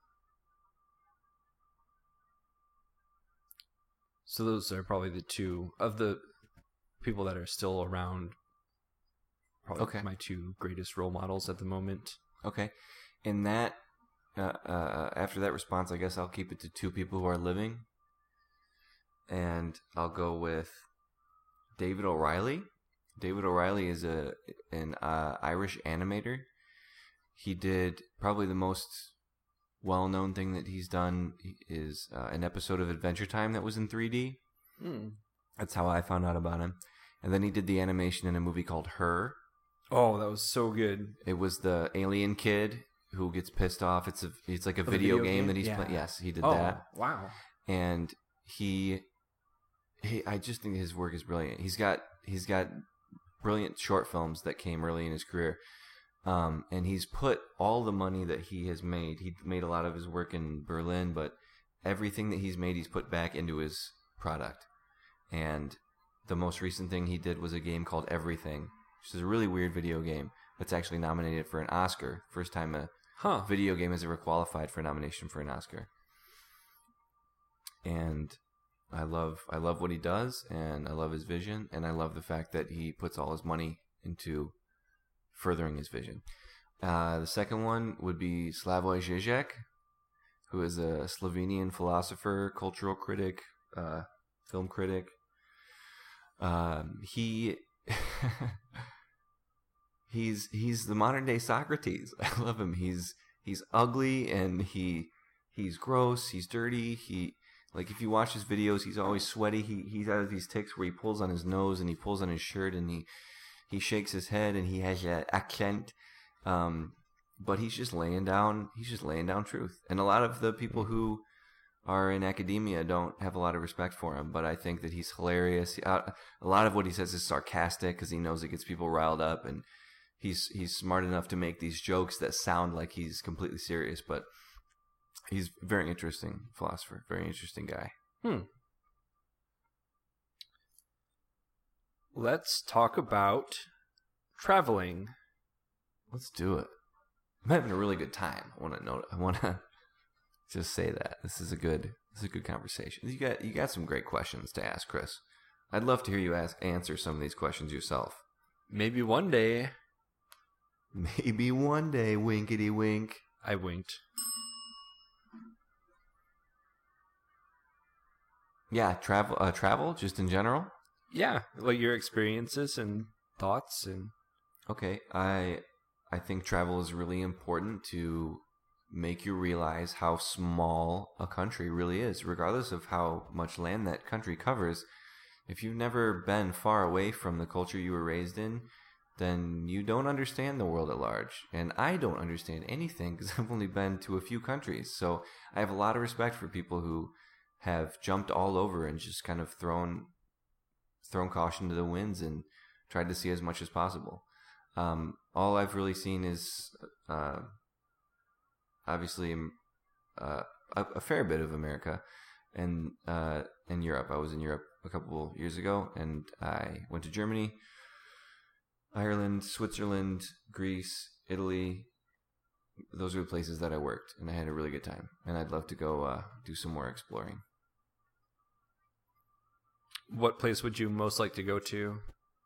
So those are probably the two of the people that are still around. Probably my two greatest role models at the moment. Okay. In that, after that response, I guess I'll keep it to two people who are living. And I'll go with David O'Reilly. David O'Reilly is an Irish animator. He did probably the most well-known thing that he's done is an episode of Adventure Time that was in 3D. That's how I found out about him. And then he did the animation in a movie called Her. Oh, that was so good. It was the alien kid who gets pissed off. It's like a video game that he's playing. Yes, he did that. Wow. And I just think his work is brilliant. He's got brilliant short films that came early in his career. And he's put all the money that he has made. He made a lot of his work in Berlin, but everything that he's made, he's put back into his product. And the most recent thing he did was a game called Everything, which is a really weird video game that's actually nominated for an Oscar. First time a video game has ever qualified for a nomination for an Oscar. And I love what he does, and I love his vision, and I love the fact that he puts all his money into furthering his vision. The second one would be Slavoj Žižek, who is a Slovenian philosopher, cultural critic, film critic. He's the modern day Socrates. I love him. He's ugly, and he's gross. He's dirty. Like, if you watch his videos, he's always sweaty. He has these tics where he pulls on his nose and he pulls on his shirt and he shakes his head and he has an accent. But he's just laying down truth. And a lot of the people who are in academia don't have a lot of respect for him, but I think that he's hilarious. A lot of what he says is sarcastic because he knows it gets people riled up, and he's smart enough to make these jokes that sound like he's completely serious, but he's a very interesting philosopher, very interesting guy. Let's talk about traveling. Let's do it. I'm having a really good time. I want to just say that this is a good conversation. You got some great questions to ask, Chris. I'd love to hear you answer some of these questions yourself. Maybe one day. Maybe one day. Winkety wink. I winked. Yeah, travel just in general. Yeah, like your experiences and thoughts and. Okay, I think travel is really important to make you realize how small a country really is, regardless of how much land that country covers. If you've never been far away from the culture you were raised in, then you don't understand the world at large. And I don't understand anything because I've only been to a few countries. So I have a lot of respect for people who have jumped all over and just kind of thrown caution to the winds and tried to see as much as possible. All I've really seen is obviously a fair bit of America and Europe. I was in Europe a couple years ago, and I went to Germany, Ireland, Switzerland, Greece, Italy. Those are the places that I worked, and I had a really good time. And I'd love to go do some more exploring. What place would you most like to go to?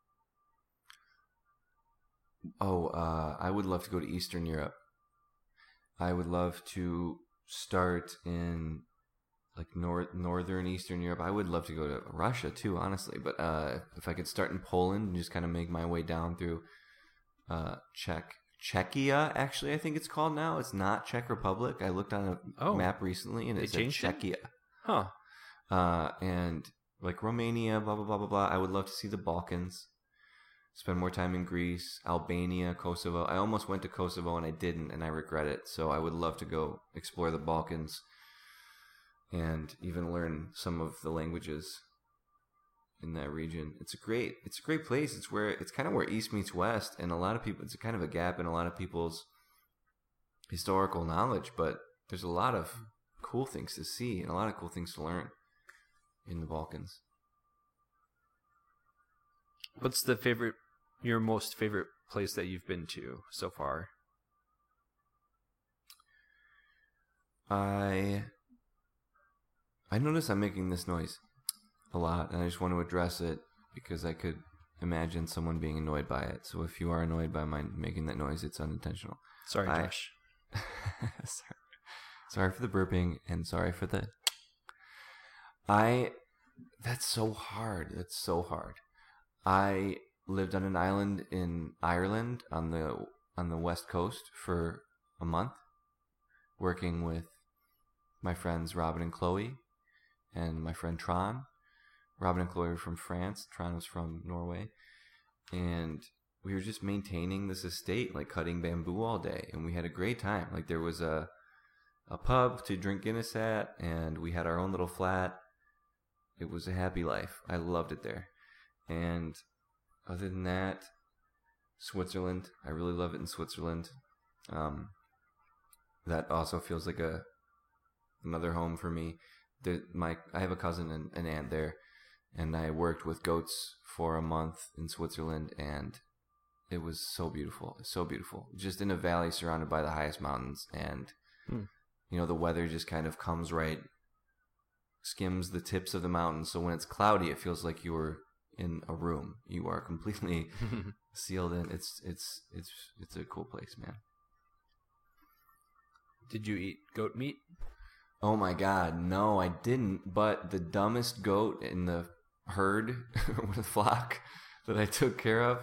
I would love to go to Eastern Europe. I would love to start in like northern Eastern Europe. I would love to go to Russia too, honestly. But if I could start in Poland and just kind of make my way down through Czechia, actually, I think it's called now. It's not Czech Republic. I looked on a map recently, and it said Czechia. Huh. And like Romania, blah, blah, blah, blah, blah. I would love to see the Balkans. Spend more time in Greece, Albania, Kosovo. I almost went to Kosovo and I didn't, and I regret it. So I would love to go explore the Balkans and even learn some of the languages in that region. It's a great place. It's kind of where East meets West, and a lot of people, it's kind of a gap in a lot of people's historical knowledge, but there's a lot of cool things to see and a lot of cool things to learn in the Balkans. What's your most favorite place that you've been to so far? I notice I'm making this noise a lot, and I just want to address it because I could imagine someone being annoyed by it. So if you are annoyed by my making that noise, it's unintentional. Sorry, Josh. Sorry for the burping, and sorry for the... That's so hard. I lived on an island in Ireland on the west coast for a month, working with my friends Robin and Chloe and my friend Tron. Robin and Chloe were from France. Tron was from Norway. And we were just maintaining this estate, like cutting bamboo all day. And we had a great time. Like there was a pub to drink Guinness at, and we had our own little flat. It was a happy life. I loved it there. And other than that, Switzerland. I really love it in Switzerland. That also feels like another home for me. I have a cousin and an aunt there, and I worked with goats for a month in Switzerland, and it was so beautiful. So beautiful. Just in a valley surrounded by the highest mountains, and the weather just kind of comes right, skims the tips of the mountains. So when it's cloudy, it feels like you were in a room. You are completely sealed in. It's a cool place, man. Did you eat goat meat? Oh my God, no, I didn't. But the dumbest goat in the herd, or the flock that I took care of,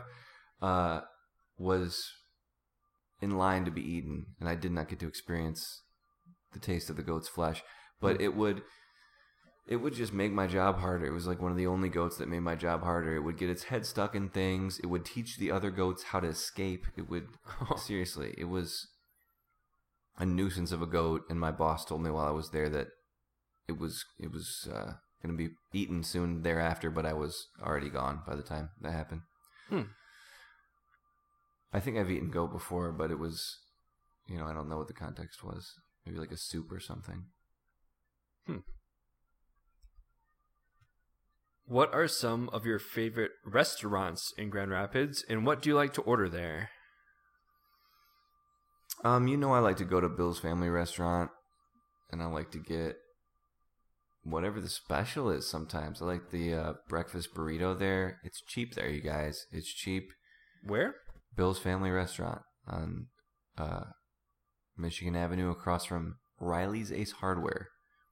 was in line to be eaten, and I did not get to experience the taste of the goat's flesh. But it would just make my job harder. It was like one of the only goats that made my job harder. It would get its head stuck in things. It would teach the other goats how to escape. It would seriously. It was a nuisance of a goat, and my boss told me while I was there that it was going to be eaten soon thereafter, but I was already gone by the time that happened. I think I've eaten goat before, but it was, I don't know what the context was. Maybe like a soup or something. What are some of your favorite restaurants in Grand Rapids, and what do you like to order there? I like to go to Bill's Family Restaurant, and I like to get whatever the special is sometimes. I like the breakfast burrito there. It's cheap there, you guys. It's cheap. Where? Bill's Family Restaurant on Michigan Avenue across from Riley's Ace Hardware.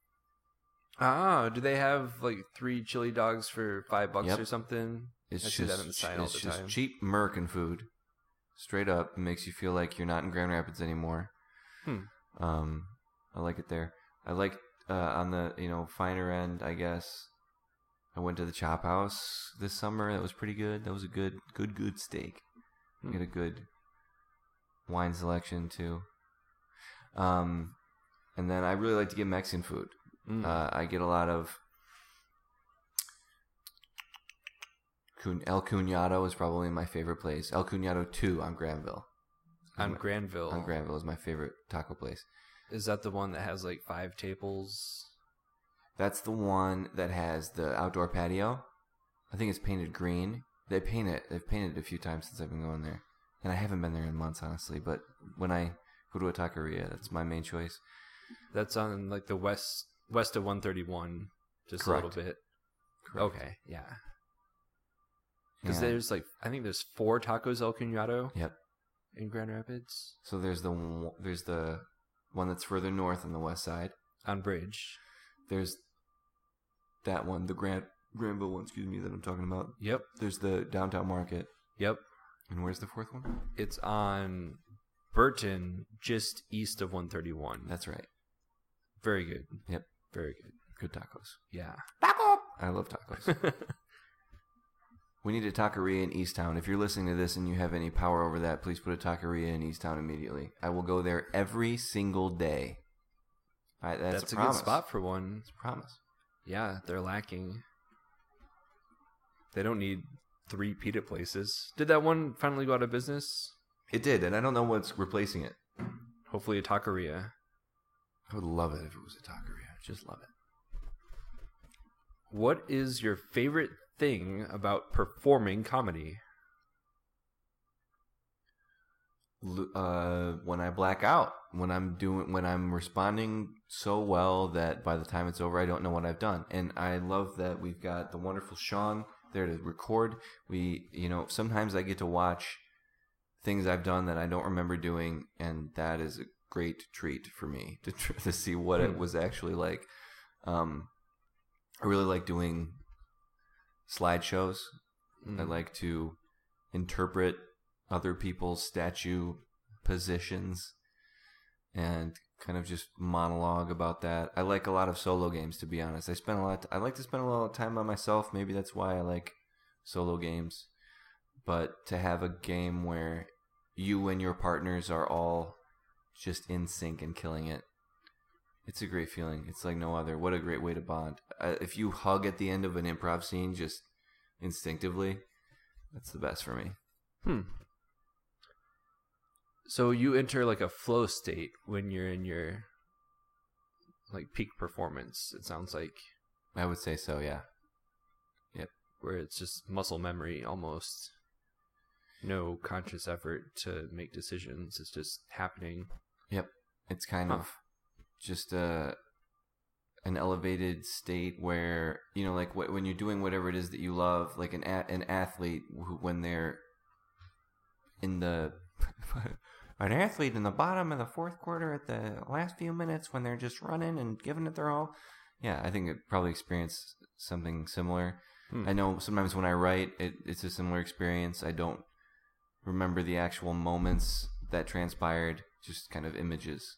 Do they have like 3 chili dogs for $5 or something? I see that on the sign all the time. It's just cheap American food. Straight up, it makes you feel like you're not in Grand Rapids anymore. I like it there. I like on the finer end, I guess. I went to the Chop House this summer. That was pretty good. That was a good steak. Get a good wine selection too. And then I really like to get Mexican food. I get a lot of El Cuñado is probably my favorite place. El Cuñado 2 on Granville. On Granville. On Granville is my favorite taco place. Is that the one that has like 5 tables? That's the one that has the outdoor patio. I think it's painted green. They've painted it a few times since I've been going there. And I haven't been there in months, honestly. But when I go to a taqueria, that's my main choice. That's on like the west of 131, just Correct. A little bit. Correct. Okay, yeah. Because there's I think there's 4 tacos El Cuñado. Yep. In Grand Rapids. So there's the one that's further north on the west side. On Bridge. There's that one, the Granville one, that I'm talking about. Yep. There's the downtown market. Yep. And where's the 4th one? It's on Burton, just east of 131. That's right. Very good. Yep. Very good. Good tacos. Yeah. Taco! I love tacos. We need a taqueria in Easttown. If you're listening to this and you have any power over that, please put a taqueria in Easttown immediately. I will go there every single day. That's a good spot for one. It's a promise. Yeah, they're lacking. They don't need 3 pita places. Did that one finally go out of business? It did, and I don't know what's replacing it. Hopefully a taqueria. I would love it if it was a taqueria. Just love it. What is your favorite thing about performing comedy? When I black out, when I'm responding so well that by the time it's over, I don't know what I've done. And I love that we've got the wonderful Sean there to record. Sometimes I get to watch things I've done that I don't remember doing, and that is a great treat for me to see what it was actually like. I really like doing slideshows. I like to interpret other people's statue positions and kind of just monologue about that. I like a lot of solo games, to be honest. I like to spend a lot of time by myself. Maybe that's why I like solo games. But to have a game where you and your partners are all just in sync and killing it, it's a great feeling. It's like no other. What a great way to bond. If you hug at the end of an improv scene just instinctively, that's the best for me. So you enter like a flow state when you're in your like peak performance. It sounds like, I would say so. Yeah. where it's just muscle memory almost. No conscious effort to make decisions. It's just happening. Yep. It's kind of just an elevated state where, you know, like when you're doing whatever it is that you love, like an athlete when they're in the an athlete in the bottom of the fourth quarter at the last few minutes when they're just running and giving it their all. Yeah, I think it probably experienced something similar. I know sometimes when I write, it's a similar experience. I don't remember the actual moments that transpired, just kind of images.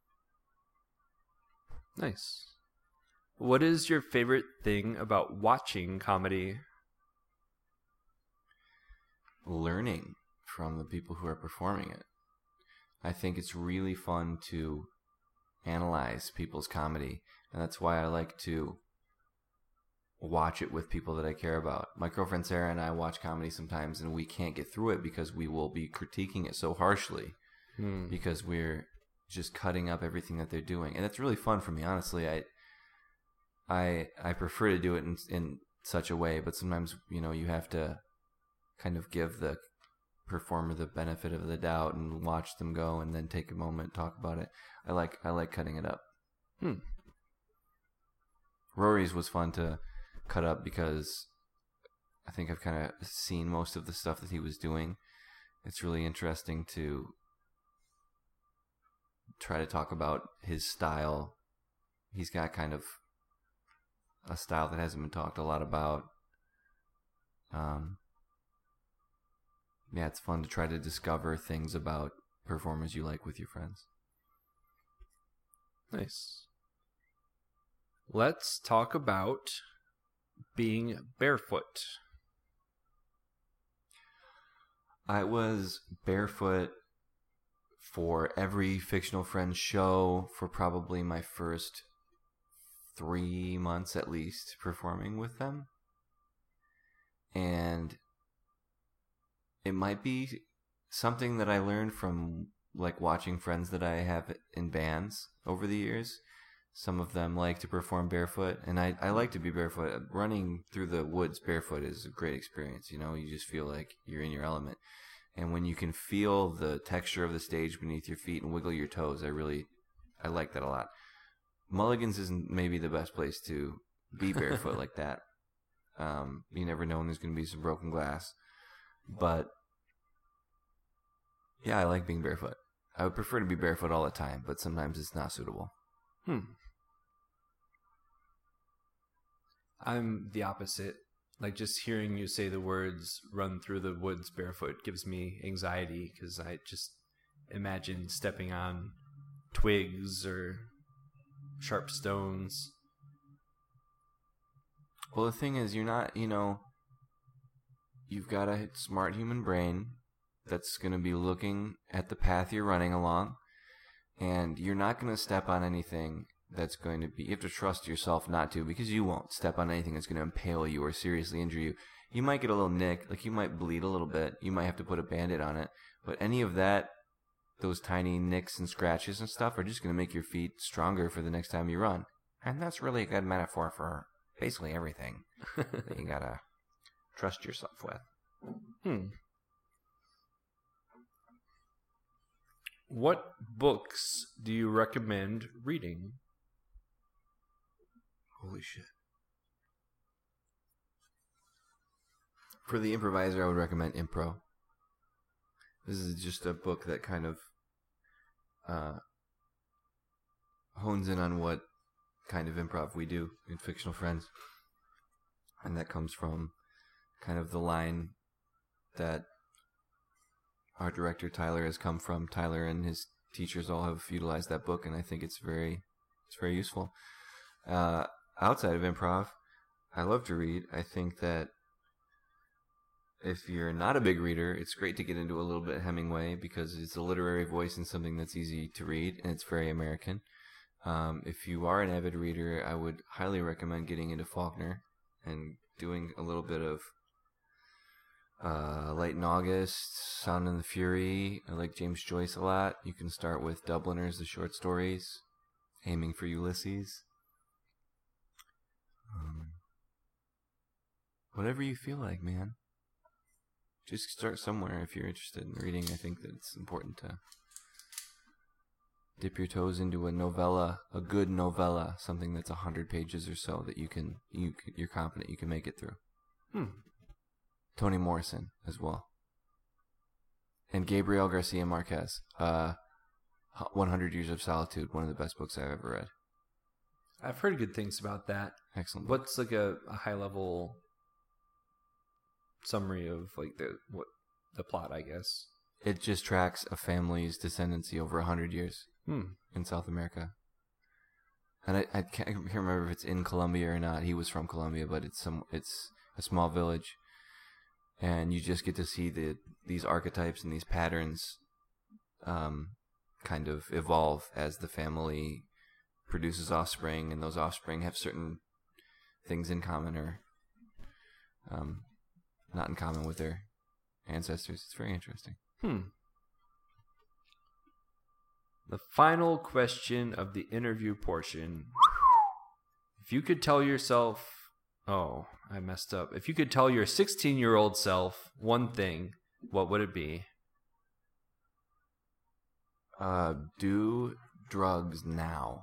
Nice. What is your favorite thing about watching comedy? Learning from the people who are performing it. I think it's really fun to analyze people's comedy, and that's why I like to watch it with people that I care about. My girlfriend Sarah and I watch comedy sometimes, and we can't get through it because we will be critiquing it so harshly because we're just cutting up everything that they're doing, and it's really fun for me. Honestly, I prefer to do it in such a way, but sometimes, you know, you have to kind of give the performer the benefit of the doubt and watch them go, and then take a moment, talk about it. I like cutting it up. Rory's was fun to cut up because I think I've kind of seen most of the stuff that he was doing. It's really interesting to try to talk about his style. He's got kind of a style that hasn't been talked a lot about. Yeah, it's fun to try to discover things about performers you like with your friends. Nice. Let's talk about being barefoot. I was barefoot for every Fictional Friends show for probably my first 3 months at least performing with them. And it might be something that I learned from like watching friends that I have in bands over the years. Some of them like to perform barefoot, and I like to be barefoot. Running through the woods barefoot is a great experience. You know, you just feel like you're in your element. And when you can feel the texture of the stage beneath your feet and wiggle your toes, I like that a lot. Mulligan's isn't maybe the best place to be barefoot like that. You never know when there's going to be some broken glass. But yeah, I like being barefoot. I would prefer to be barefoot all the time, but sometimes it's not suitable. I'm the opposite. Like, just hearing you say the words "run through the woods barefoot" gives me anxiety because I just imagine stepping on twigs or sharp stones. Well, the thing is, you're not, you know, you've got a smart human brain that's going to be looking at the path you're running along, and you're not going to step on anything that's going to be, you have to trust yourself not to, because you won't step on anything that's going to impale you or seriously injure you. You might get a little nick, like you might bleed a little bit, you might have to put a Band-Aid on it, but any of that, those tiny nicks and scratches and stuff are just going to make your feet stronger for the next time you run. And that's really a good metaphor for basically everything that you got to trust yourself with. What books do you recommend reading? Holy shit. For the improviser, I would recommend Impro. This is just a book that kind of hones in on what kind of improv we do in Fictional Friends. And that comes from kind of the line that our director Tyler has come from. Tyler and his teachers all have utilized that book, and I think it's very useful. Outside of improv, I love to read. I think that if you're not a big reader, it's great to get into a little bit of Hemingway because it's a literary voice and something that's easy to read, and it's very American. If you are an avid reader, I would highly recommend getting into Faulkner and doing a little bit of Light in August, Sound and the Fury. I like James Joyce a lot. You can start with Dubliners, the short stories. aiming for Ulysses. Whatever you feel like, man. Just start somewhere if you're interested in reading. I think that it's important to dip your toes into a novella, a good novella, something that's 100 pages or so that you're confident you can make it through. Toni Morrison as well. And Gabriel Garcia Marquez, 100 Years of Solitude, one of the best books I've ever read. I've heard good things about that. Excellent book. What's like a high level summary of like the plot, I guess? It just tracks a family's descendancy over 100 years in South America. And I can't remember if it's in Colombia or not. He was from Colombia, but it's a small village. And you just get to see these archetypes and these patterns kind of evolve as the family produces offspring, and those offspring have certain things in common or not in common with their ancestors. It's very interesting. The final question of the interview portion. If you could tell yourself... Oh, I messed up. If you could tell your 16-year-old self one thing, what would it be? Do drugs now.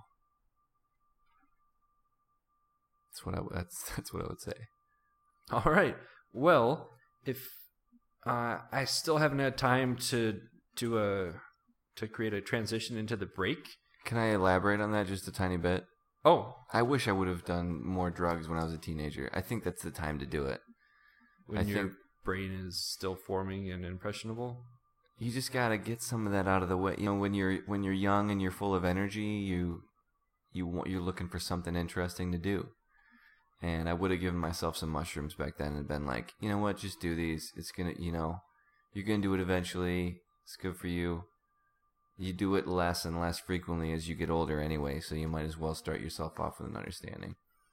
That's what I would say. All right. Well, if I still haven't had time to create a transition into the break. Can I elaborate on that just a tiny bit? Oh, I wish I would have done more drugs when I was a teenager. I think that's the time to do it. When your brain is still forming and impressionable? You just gotta get some of that out of the way. You know, when you're young and you're full of energy, you're looking for something interesting to do. And I would have given myself some mushrooms back then and been like, you know what, just do these. It's gonna, you're gonna do it eventually. It's good for you. You do it less and less frequently as you get older anyway, so you might as well start yourself off with an understanding.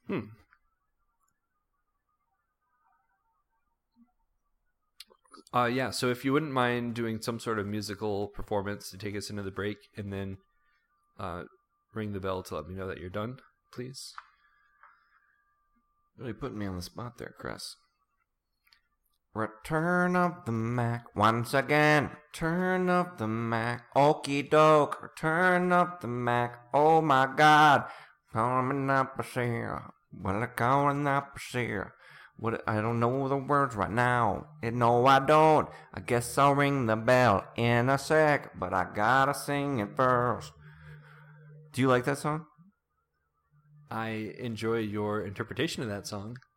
Yeah, so if you wouldn't mind doing some sort of musical performance to take us into the break, and then ring the bell to let me know that you're done, please. Really putting me on the spot there, Chris. Return of the Mac once again. Return of the Mac. Okie doke. Return of the Mac. Oh my God. Coming up here. Well, coming up here. What? I don't know the words right now. No, I don't. I guess I'll ring the bell in a sec, but I gotta sing it first. Do you like that song? I enjoy your interpretation of that song.